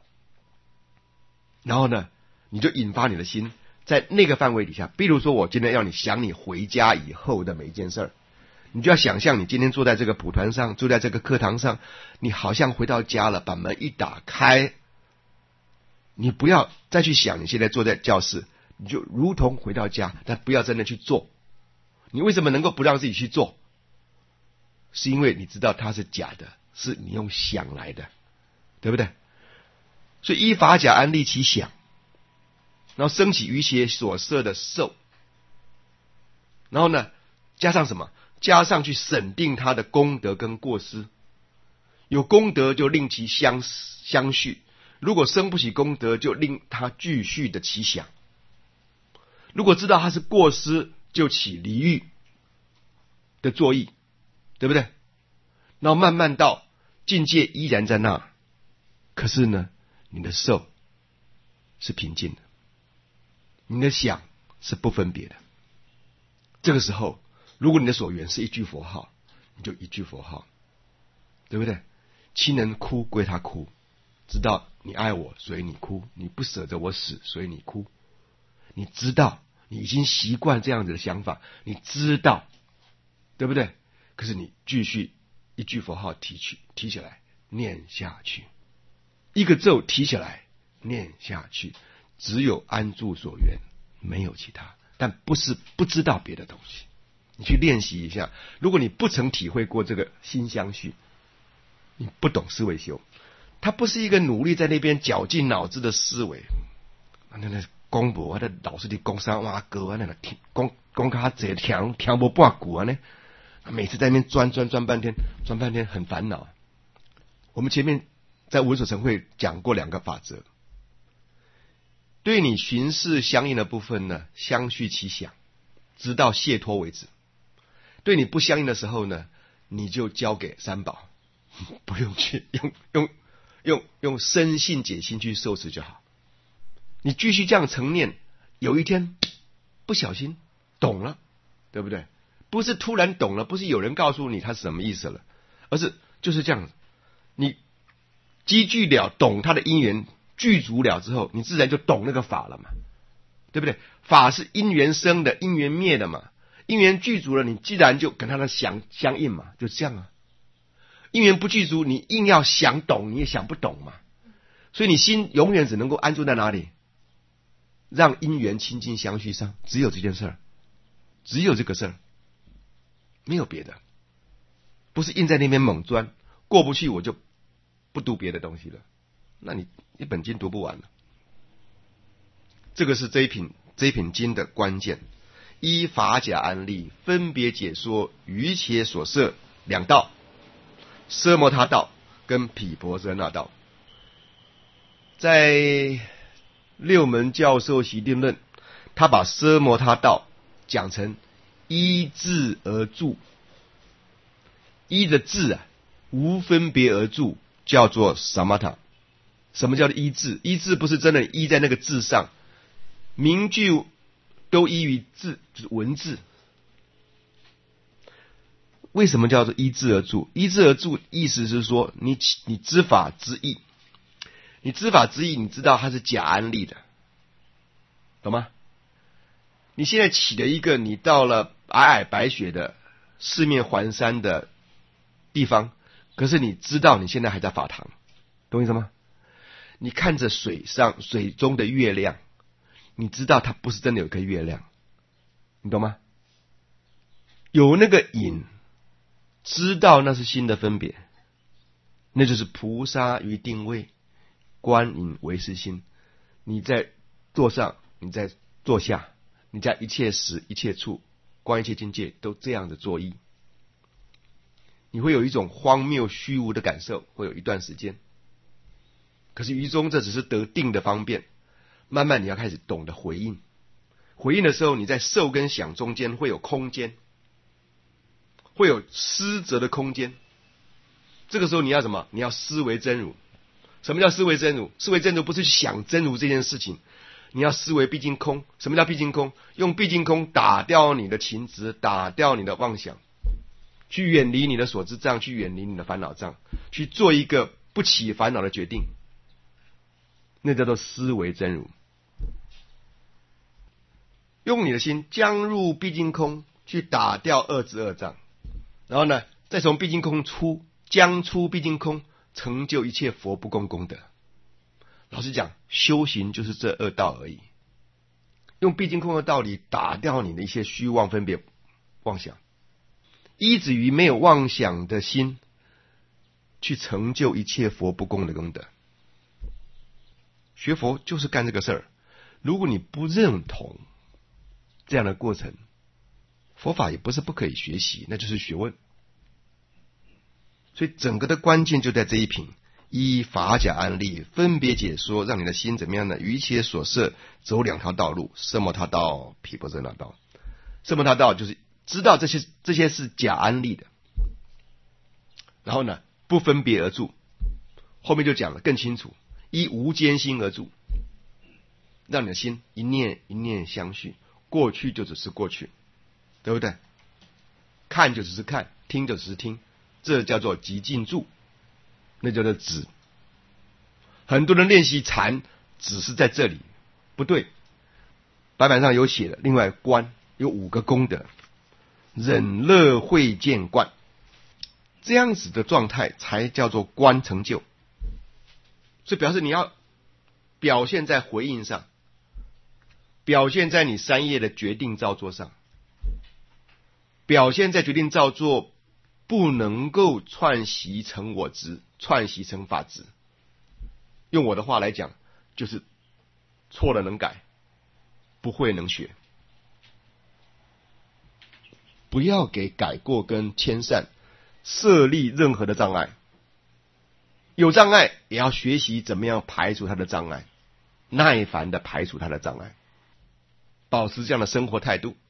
然后呢，你就引发你的心在那个范围底下。比如说我今天要你想你回家以后的每一件事儿，你就要想象你今天坐在这个蒲团上，坐在这个课堂上，你好像回到家了，把门一打开，你不要再去想你现在坐在教室，你就如同回到家，但不要真的去做。你为什么能够不让自己去做？是因为你知道它是假的，是你用想来的，对不对？所以依法假安立其想，然后升起于且所摄的受，然后呢加上什么？加上去审定他的功德跟过失。有功德就令其相相续，如果生不起功德，就令他继续的起想。如果知道他是过失，就起离欲的作意，对不对？然后慢慢到境界依然在那，可是呢，你的受是平静的，你的想是不分别的。这个时候，如果你的所缘是一句佛号，你就一句佛号，对不对？亲人哭归他哭，知道你爱我，所以你哭；你不舍得我死，所以你哭。你知道，你已经习惯这样子的想法，你知道，对不对？可是你继续一句佛号提起提起来，念下去，一个咒提起来，念下去，只有安住所缘，没有其他。但不是不知道别的东西，你去练习一下。如果你不曾体会过这个心相续，你不懂思维修，它不是一个努力在那边绞尽脑汁的思维。那那公婆，我的老师的公山挖哥啊，那个听公公他这听听不半句啊呢，每次在那边钻钻钻半天，钻半天很烦恼。我们前面在文所成会讲过两个法则。对你寻事相应的部分呢，相续其想，直到解脱为止。对你不相应的时候呢，你就交给三宝，不用去用用用用深信解心去受持就好。你继续这样成念，有一天不小心懂了，对不对？ 不是突然懂了，不是有人告诉你它是什么意思了，而是就是这样子，你积聚了懂它的因缘具足了之后，你自然就懂那个法了嘛，对不对？法是因缘生的，因缘灭的嘛，因缘具足了，你既然就跟它的相相应嘛，就这样啊。因缘不具足，你硬要想懂，你也想不懂嘛。所以你心永远只能够安住在哪里？让因缘亲近相续上，只有这件事儿，只有这个事儿，没有别的。不是硬在那边猛钻，过不去我就不读别的东西了，那你一本经读不完了。这个是这一品这一品经的关键。依法假安立，分别解说于且所摄两道，奢摩他道跟毗婆舍那道。在六门教授习定论，他把奢摩他道讲成依智而住，依的智啊，无分别而住，叫做 samatha。 什么叫做依智？依智不是真的依在那个字上，名句都依于字，就是文字。为什么叫做依智而住？依智而住意思是说，你你知法知义，你知法知义，你知道它是假安立的，懂吗？你现在起了一个，你到了皑皑白雪的四面环山的地方，可是你知道你现在还在法堂，懂意思吗？你看着水上水中的月亮，你知道它不是真的有颗月亮，你懂吗？有那个影，知道那是心的分别，那就是菩萨于定位，观影为是心。你在坐上，你在坐下，你在一切时一切处观一切境界，都这样的作意，你会有一种荒谬虚无的感受，会有一段时间。可是于中这只是得定的方便，慢慢你要开始懂得回应。回应的时候，你在受跟想中间会有空间，会有施责的空间。这个时候你要什么？你要思维真如。什么叫思维真如？思维真如不是想真如这件事情，你要思维毕竟空。什么叫毕竟空？用毕竟空打掉你的情执，打掉你的妄想，去远离你的所知障，去远离你的烦恼障，去做一个不起烦恼的决定，那叫做思维真如。用你的心将入毕竟空，去打掉二执二障，然后呢，再从毕竟空出，将出毕竟空，成就一切佛不共功德。老实讲，修行就是这二道而已。用毕竟空的道理打掉你的一些虚妄分别妄想，依止于没有妄想的心，去成就一切佛不共的功德。学佛就是干这个事儿。如果你不认同这样的过程，佛法也不是不可以学习，那就是学问。所以整个的关键就在这一品，依法假安立，分别解说，让你的心怎么样呢？于其所摄走两条道路，奢摩他道、毗婆舍那道。奢摩他道就是知道这些这些是假安立的，然后呢，不分别而住。后面就讲了更清楚，依无间心而住，让你的心一念一念相续，过去就只是过去，对不对？看就只是看，听就只是听，这叫做寂静住，那叫做止。很多人练习禅只是在这里，不对。白板上有写的，另外观有五个功德，忍乐慧见观，这样子的状态才叫做观成就。所以表示你要表现在回应上，表现在你三业的决定造作上，表现在决定造作不能够串习成我执，串习成法执。用我的话来讲，就是错了能改，不会能学。不要给改过跟迁善设立任何的障碍，有障碍也要学习怎么样排除它的障碍，耐烦的排除它的障碍，保持这样的生活态度。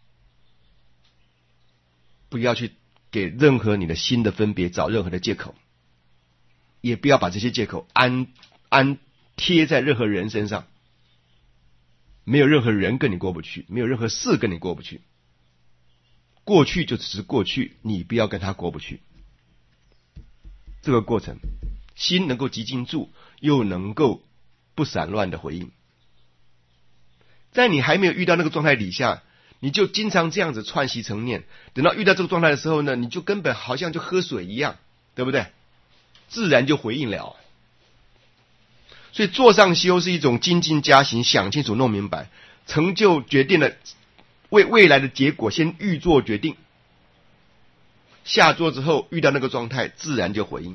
不要去给任何你的心的分别找任何的借口，也不要把这些借口安安贴在任何人身上。没有任何人跟你过不去，没有任何事跟你过不去。 过去就只是过去，你不要跟他过不去。这个过程，心能够极静住，又能够不散乱的回应。在你还没有遇到那个状态底下，你就经常这样子串习成念，等到遇到这个状态的时候呢，你就根本好像就喝水一样，对不对？自然就回应了。所以坐上修是一种精进加行，想清楚弄明白，成就决定了为未来的结果先预做决定，下座之后遇到那个状态自然就回应。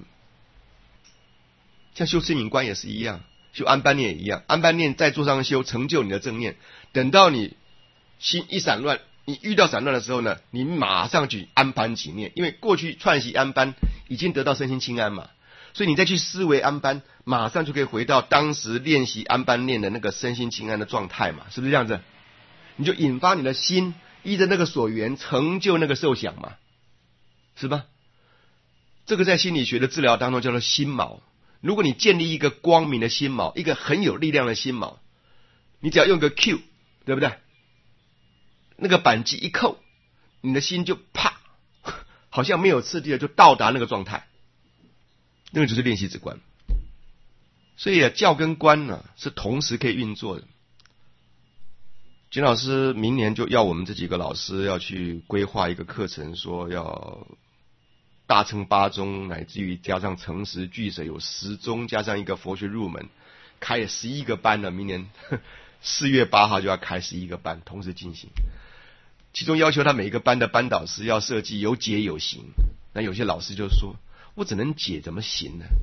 像修持名观也是一样，修安般念也一样，安般念在座上修成就你的正念，等到你心一散乱，你遇到散乱的时候呢，你马上去安般起念，因为过去串习安般已经得到身心清安嘛，所以你再去思维安般，马上就可以回到当时练习安般念的那个身心清安的状态嘛，是不是这样子？你就引发你的心依着那个所缘成就那个受想嘛，是吧？这个在心理学的治疗当中叫做心锚。如果你建立一个光明的心锚，一个很有力量的心锚，你只要用个 Q， 对不对？那个扳机一扣，你的心就啪，好像没有次第的就到达那个状态，那个就是练习止观。所以啊，教跟观呢、啊、是同时可以运作的。金老师明年就要我们这几个老师要去规划一个课程，说要大乘八宗，乃至于加上诚实俱舍有十宗，加上一个佛学入门，开了十一个班了。明年四月八号就要开十一个班，同时进行。其中要求他每一个班的班导师要设计有解有行。那有些老师就说：“我只能解，怎么行呢？”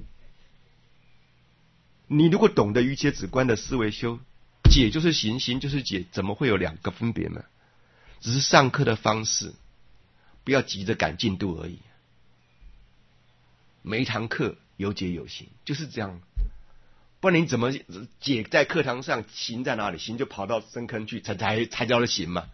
你如果懂得瑜伽止观的思维修，解就是行，行就是解，怎么会有两个分别呢？只是上课的方式，不要急着赶进度而已。每一堂课有解有行，就是这样。不然你怎么解在课堂上，行在哪里？行就跑到深坑去，才才才叫做行嘛。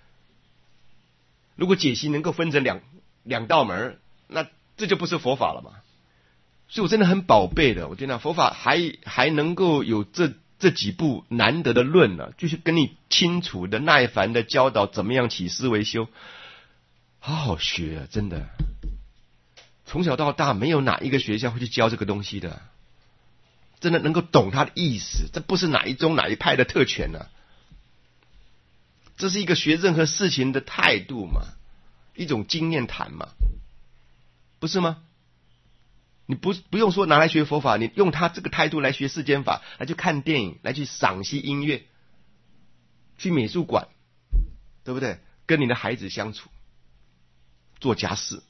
如果解行能够分成两两道门，那这就不是佛法了嘛。所以我真的很宝贝的，我觉得佛法还还能够有这这几部难得的论呢、啊，就是跟你清楚的、耐烦的教导怎么样起思维修，好好学啊，真的。从小到大，没有哪一个学校会去教这个东西的，真的能够懂它的意思，这不是哪一宗哪一派的特权啊，这是一个学任何事情的态度嘛，一种经验谈嘛，不是吗？你不不用说拿来学佛法，你用他这个态度来学世间法，来去看电影，来去赏析音乐，去美术馆，对不对？跟你的孩子相处，做家事。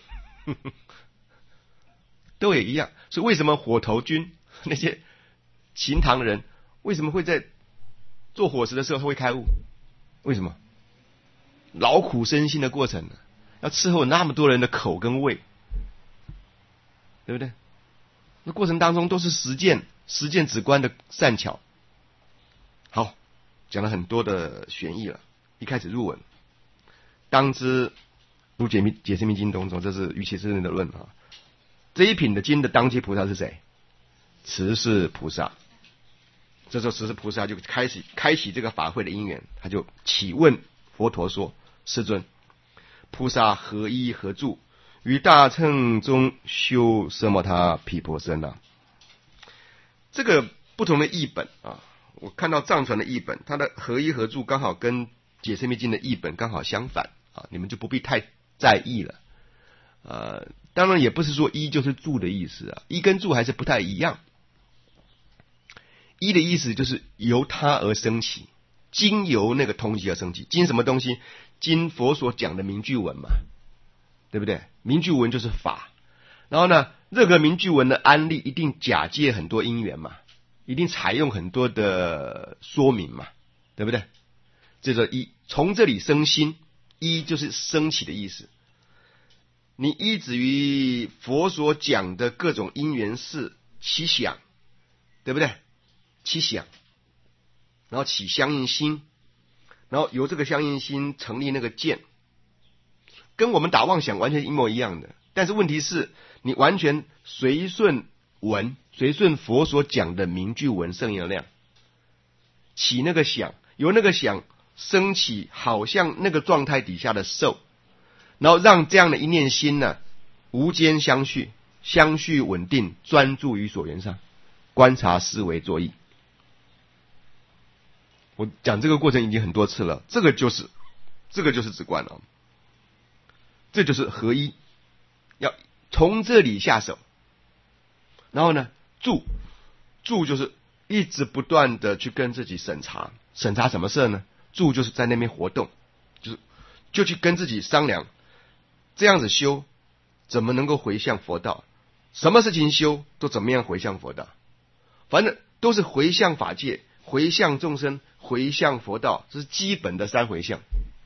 都也一样。所以为什么火头军那些秦唐人为什么会在做伙食的时候会开悟？为什么？劳苦身心的过程，要伺候那么多人的口跟胃，对不对？那过程当中都是实践实践止观的善巧。好，讲了很多的玄义了。一开始入文，当知如解密解释密经当中，这是瑜伽师人的论啊。这一品的经的当机菩萨是谁？慈氏菩萨。这时候慈氏菩萨就开始开启这个法会的因缘，他就启问佛陀说：“世尊，菩萨何依何住于大乘中修奢摩他毗婆舍呢？”这个不同的译本啊，我看到藏传的译本，它的何依何住刚好跟解释密经的译本刚好相反啊，你们就不必太在意了。呃，当然也不是说依就是住的意思啊，依跟住还是不太一样。依的意思就是由它而生起，经由那个通集而生起。经什么东西？经佛所讲的名句文嘛，对不对？名句文就是法。然后呢，任何名句文的安立一定假借很多因缘嘛，一定采用很多的说明嘛，对不对？这叫依，从这里生心，依就是升起的意思。你依止于佛所讲的各种因缘事起想，对不对？起想，然后起相应心，然后由这个相应心成立那个见，跟我们打妄想完全一模一样的。但是问题是你完全随顺文，随顺佛所讲的名句文圣言量，起那个想，由那个想升起好像那个状态底下的受， 然后让这样的一念心呢，无间相续，相续稳定，专注于所缘上，观察思维作意。我讲这个过程已经很多次了，这个就是这个就是止观了，这就是合一，要从这里下手。然后呢，住住就是一直不断的去跟自己审查，审查什么事呢？住就是在那边活动，就是就去跟自己商量，这样子修怎么能够回向佛道？什么事情修都怎么样回向佛道？反正都是回向法界，回向众生，回向佛道，这是基本的三回向。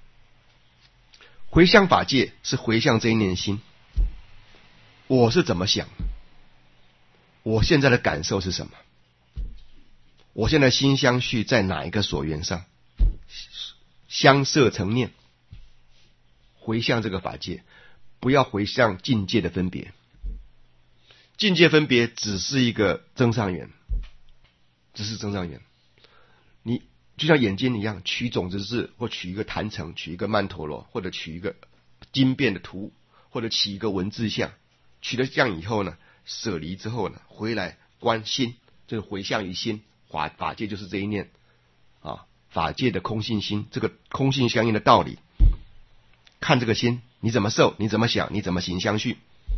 回向法界是回向这一念心，我是怎么想？我现在的感受是什么？我现在心相续在哪一个所缘上？相摄成念，回向这个法界，不要回向境界的分别。境界分别只是一个增上缘，只是增上缘。你就像眼睛一样，取种子字，或取一个坛城，取一个曼陀罗，或者取一个经变的图，或者起一个文字像，取了像以后呢，舍离之后呢，回来观心，就是回向于心。法法界就是这一念啊，法界的空性心，这个空性相应的道理，看这个心，你怎么受，你怎么想，你怎么行相续，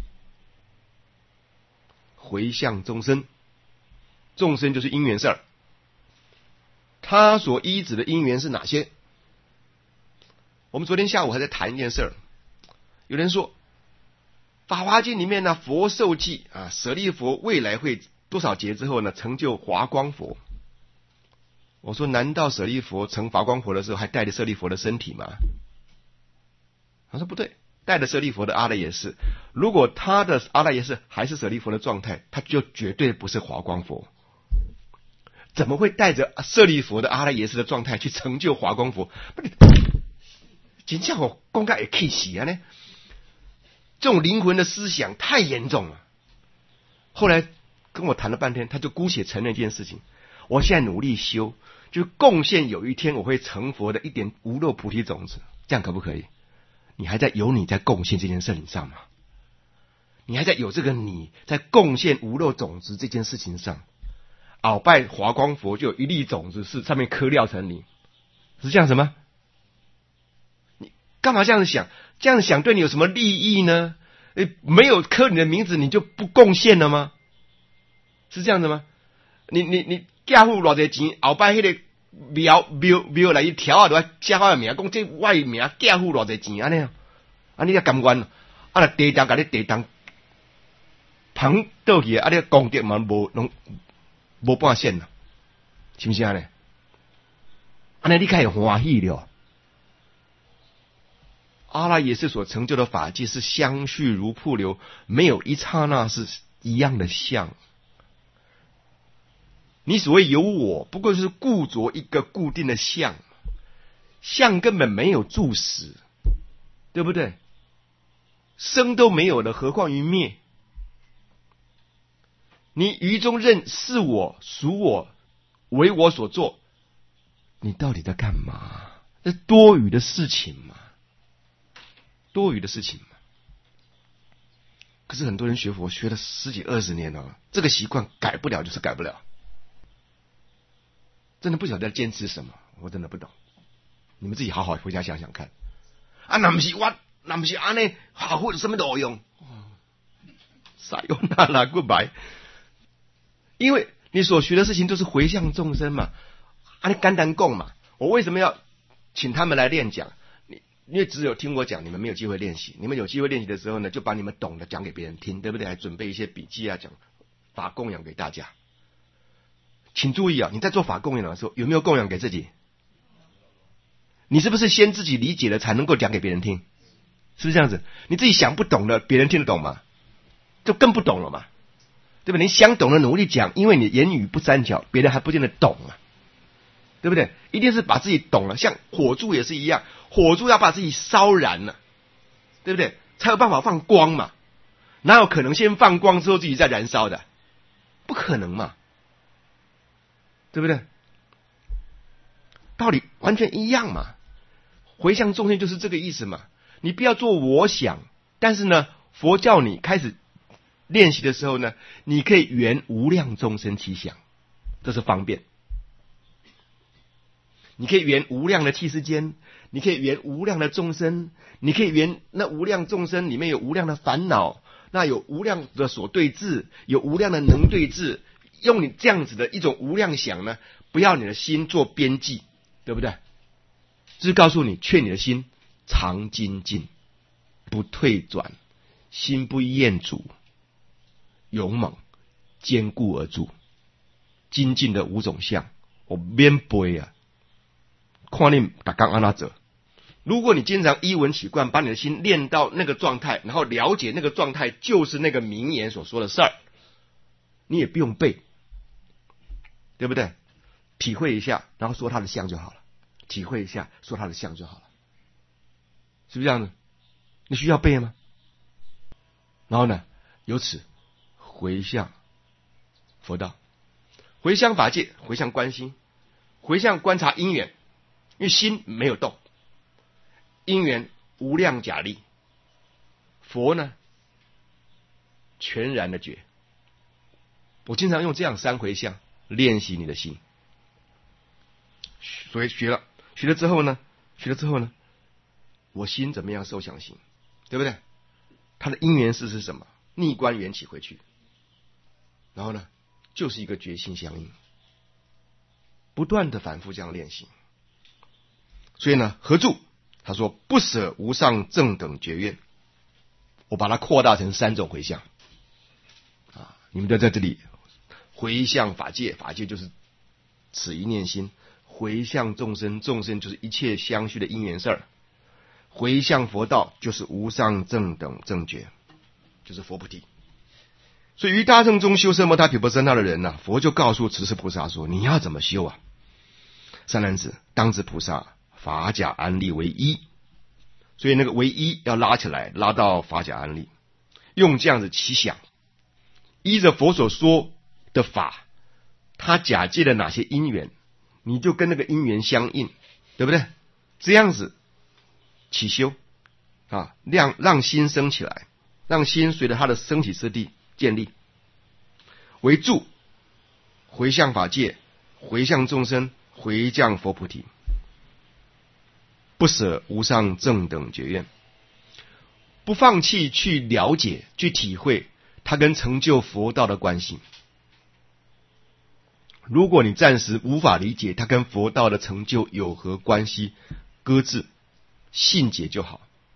回向众生，众生就是因缘事儿，他所依止的因缘是哪些？我们昨天下午还在谈一件事儿，有人说《法华经》里面呢，佛受记啊，舍利佛未来会多少劫之后呢，成就华光佛。我说，难道舍利佛成华光佛的时候还带着舍利佛的身体吗？他说不对，带着舍利佛的阿赖耶识。如果他的阿赖耶识还是舍利佛的状态，他就绝对不是华光佛。怎么会带着舍利佛的阿赖耶识的状态去成就华光佛？不是，真叫我公开也气死啊呢！这种灵魂的思想太严重了。后来跟我谈了半天，他就姑且承认一件事情：我现在努力修，就贡献有一天我会成佛的一点无漏菩提种子，这样可不可以？你还在有你在贡献这件事情上吗？你还在有这个你在贡献无漏种子这件事情上？鳌拜华光佛就有一粒种子是上面刻料成你，是这样子吗？你干嘛这样子想？这样子想对你有什么利益呢？诶，没有刻你的名字，你就不贡献了吗？是这样子吗？你你你嫁付偌济钱，鳌拜迄个庙庙庙来一条啊，都要写好个名，讲这我的名嫁付偌济钱安尼啊？啊，你也甘愿？啊，地当甲你地当捧倒去，啊，你功德嘛无拢无半线啦，是不是安尼？安尼你开始欢喜了。阿赖耶识所成就的法界是相续如瀑流，没有一刹那是一样的相。你所谓有我，不过就是固着一个固定的相，相根本没有住死，对不对？生都没有了，何况于灭？你于中认是我、属我、为我所做，你到底在干嘛？这多余的事情嘛，多余的事情嘛。可是很多人学佛学了十几二十年了，这个习惯改不了，就是改不了。真的不晓得坚持什么，我真的不懂。你们自己好好回家想想看。啊，那不是我，那不是安尼，好或者什么都用，啥用那哪个白？因为你所学的事情都是回向众生嘛，啊，你简单讲嘛。我为什么要请他们来练讲？你因为只有听我讲，你们没有机会练习。你们有机会练习的时候呢，就把你们懂的讲给别人听，对不对？还准备一些笔记啊，讲法供养给大家。请注意啊，你在做法供养的时候，有没有供养给自己？你是不是先自己理解了才能够讲给别人听？是不是这样子？你自己想不懂的，别人听得懂吗？就更不懂了嘛，对吧？你想懂的努力讲，因为你言语不沾脚，别人还不见得懂啊，对不对？一定是把自己懂了，像火柱也是一样，火柱要把自己烧燃了，对不对？才有办法放光嘛，哪有可能先放光之后自己再燃烧的？不可能嘛，对不对？道理完全一样嘛，回向众生就是这个意思嘛。 你不要做我想，但是呢，佛教你开始练习的时候呢，你可以圆无量众生其想，这是方便。你可以圆无量的气世间，你可以圆无量的众生，你可以圆那无量众生里面有无量的烦恼，那有无量的所对治，有无量的能对治，用你这样子的一种无量想呢，不要你的心做边际，对不对？就是告诉你，劝你的心常精进，不退转，心不厌足，勇猛坚固而住。精进的五种相，我免背啊，看你打刚安那者。如果你经常依文起观，把你的心练到那个状态，然后了解那个状态就是那个名言所说的事儿，你也不用背，对不对？体会一下，然后说它的相就好了。体会一下，说它的相就好了，是不是这样子？你需要背吗？然后呢，由此回向佛道，回向法界，回向观心，回向观察因缘，因为心没有动，因缘无量假立，佛呢全然的觉。我经常用这样三回向练习你的心，所以学了。学了之后呢，学了之后呢，我心怎么样受想行，对不对？它的因缘事是什么？逆观缘起回去，然后呢，就是一个觉心相应，不断的反复这样练习。所以呢，合住他说不舍无上正等觉愿，我把它扩大成三种回向啊，你们都在这里回向法界，法界就是此一念心。回向众生，众生就是一切相续的因缘事儿；回向佛道，就是无上正等正觉，就是佛菩提。所以于大乘中修奢摩他毗婆舍那的人呢、啊，佛就告诉持世菩萨说：你要怎么修啊？善男子，当知菩萨法假安立为一。所以那个为一要拉起来，拉到法假安立，用这样子起想，依着佛所说的法，他假借了哪些因缘？你就跟那个因缘相应，对不对？这样子起修啊，让让心升起来，让心随着它的升起次第建立。为住，回向法界，回向众生，回向佛菩提，不舍无上正等觉愿，不放弃去了解、去体会它跟成就佛道的关系。如果你暂时无法理解它跟佛道的成就有何关系，搁置信解就好。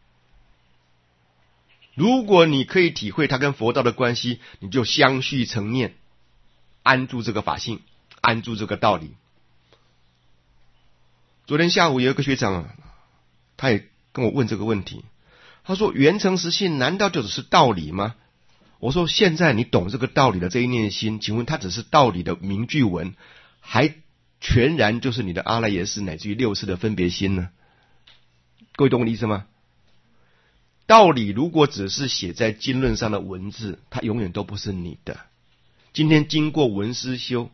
如果你可以体会它跟佛道的关系，你就相续成念，安住这个法性，安住这个道理。昨天下午有一个学长啊，他也跟我问这个问题，他说圆成实性难道就只是道理吗？我说现在你懂这个道理的这一念心，请问它只是道理的名句文，还全然就是你的阿赖耶识乃至于六识的分别心呢？各位懂我的意思吗？道理如果只是写在经论上的文字，它永远都不是你的。今天经过文思修，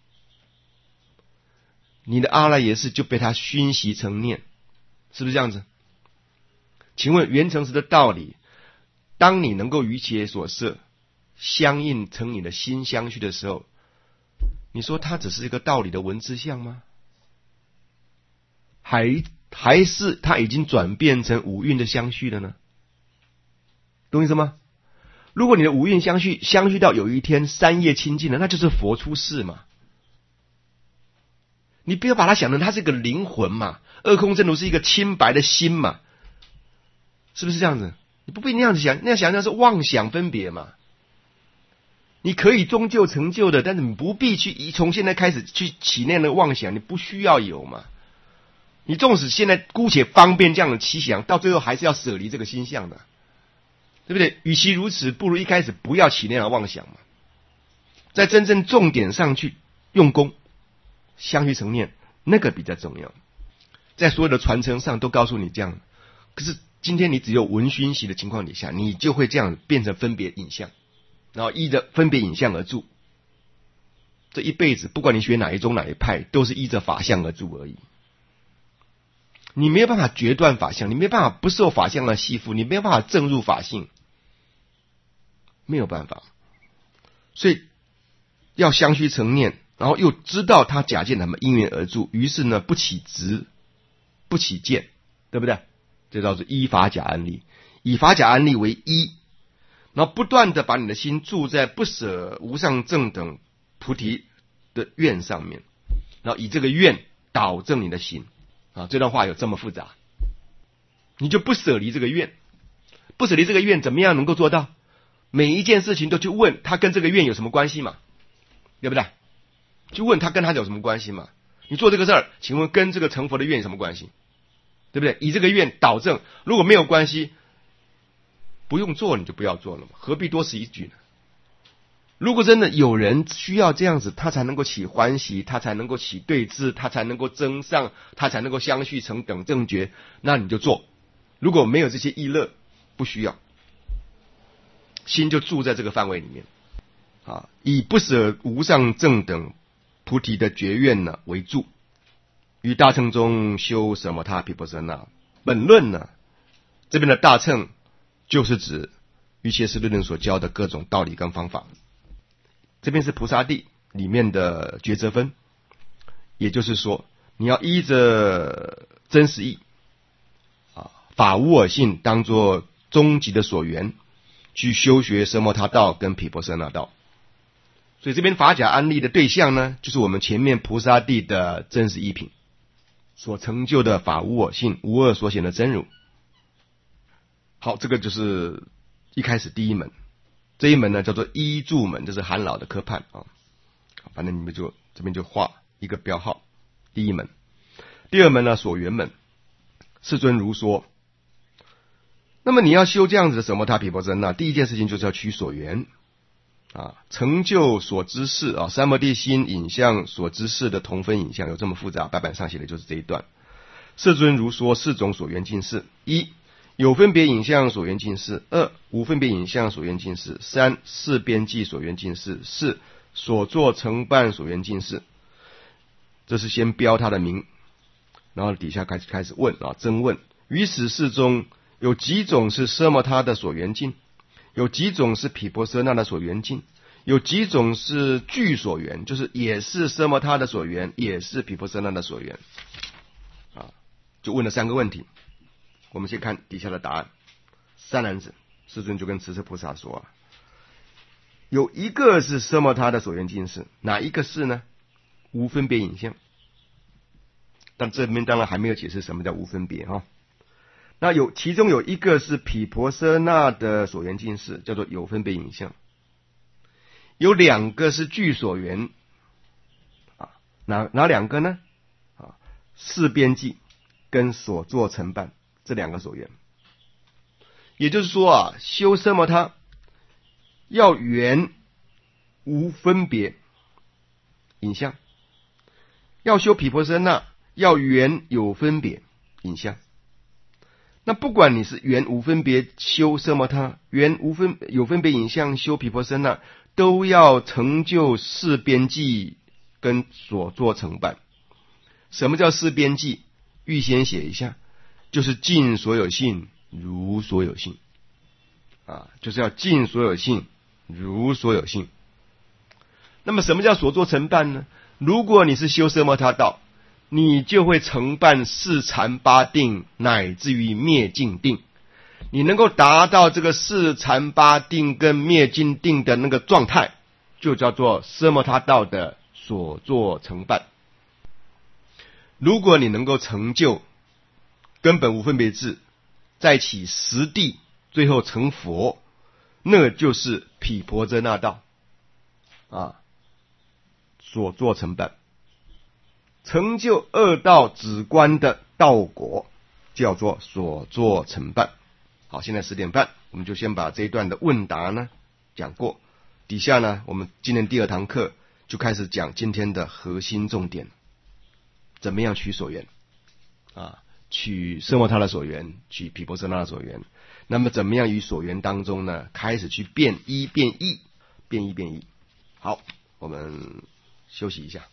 你的阿赖耶识就被它熏习成念，是不是这样子？请问圆成实的道理，当你能够于其所摄，相应成你的心相续的时候，你说它只是一个道理的文字相吗？还还是它已经转变成五蕴的相续了呢？懂意思吗？如果你的五蕴相续相续到有一天三业清净了，那就是佛出世嘛。你不要把它想成它是个灵魂嘛，二空真如是一个清白的心嘛，是不是这样子？你不必那样子想，那样想象是妄想分别嘛。你可以终究成就的，但是你不必去从现在开始去起那样的妄想，你不需要有嘛。你纵使现在姑且方便这样的期想，到最后还是要舍离这个心相的，对不对？与其如此，不如一开始不要起那样的妄想嘛，在真正重点上去用功，相续成念，那个比较重要。在所有的传承上都告诉你这样，可是今天你只有文熏习的情况底下，你就会这样变成分别影像，然后依着分别影像而住。这一辈子不管你学哪一宗哪一派，都是依着法相而住而已。 你没有办法决断法相，你没有办法不受法相的系缚，你没有办法证入法性，没有办法。所以要相续成念，然后又知道他假见他们因缘而住，于是呢不起执，不起见，对不对？这叫做依法假安立，以法假安立为依，然后不断的把你的心住在不舍无上正等菩提的愿上面，然后以这个愿导正你的心啊。这段话有这么复杂，你就不舍离这个愿，不舍离这个愿，怎么样能够做到？每一件事情都去问他跟这个愿有什么关系嘛，对不对？去问他跟他有什么关系嘛？你做这个事儿，请问跟这个成佛的愿有什么关系？对不对？以这个愿导正，如果没有关系，不用做你就不要做了嘛，何必多此一举呢？如果真的有人需要这样子，他才能够起欢喜，他才能够起对治，他才能够增上，他才能够相续成等正觉，那你就做。如果没有这些意乐，不需要，心就住在这个范围里面啊，以不舍无上正等菩提的觉愿呢为住，于大乘中修什么他毗婆舍那。本论呢，这边的大乘就是指瑜伽师论论所教的各种道理跟方法。这边是菩萨地里面的抉择分，也就是说你要依着真实义啊，法无我性当作终极的所缘，去修学奢摩他道跟毗婆舍那道。所以这边法假安立的对象呢，就是我们前面菩萨地的真实义品所成就的法无我性无二所显的真如。好，这个就是一开始第一门，这一门呢叫做依住门，这是韩老的科判啊，反正你们就这边就画一个标号，第一门。第二门呢所缘门，世尊如说。那么你要修这样子的奢摩他毗婆舍那，第一件事情就是要取所缘啊，成就所知识啊，三摩地心影像所知识的同分影像，有这么复杂，白板上写的就是这一段。世尊如说四种所缘境事：一、有分别影像所缘境事；二、无分别影像所缘境事；三、四边际所缘境事；四、所作成办所缘境事。这是先标他的名，然后底下开始开始问啊，争问。于此事中有几种是奢摩他的所缘境，有几种是毗婆舍那的所缘境，有几种是具所缘，就是也是奢摩他的所缘，也是毗婆舍那的所缘啊，就问了三个问题。我们先看底下的答案。善男子，世尊就跟持世菩萨说啊，有一个是奢摩他的所缘境事，哪一个是呢？无分别影像。但这边当然还没有解释什么叫无分别哈。那有其中有一个是毗婆舍那的所缘境事，叫做有分别影像。有两个是具所缘啊，哪哪两个呢？啊，四边际跟所作成办这两个所缘。也就是说啊，修奢摩他要缘无分别影像，要修毗婆舍那要缘有分别影像。那不管你是缘无分别修奢摩他，缘无分有分别影像修毗婆舍那，都要成就四边际跟所作成办。什么叫四边际？预先写一下，就是尽所有性如所有性啊，就是要尽所有性如所有性。那么什么叫所作成办呢？如果你是修奢摩他道，你就会成办四禅八定乃至于灭尽定，你能够达到这个四禅八定跟灭尽定的那个状态，就叫做奢摩他道的所作成办。如果你能够成就根本无分别智，再起十地，最后成佛，那就是毗婆舍那道啊所作成办。成就二道止观的道果，叫做所作成办。好，现在十点半，我们就先把这一段的问答呢讲过。底下呢，我们今天第二堂课就开始讲今天的核心重点，怎么样取所缘啊？取奢摩他的所缘，取毗婆舍那的所缘。那么怎么样于所缘当中呢，开始去变一变异，变一变异。好，我们休息一下。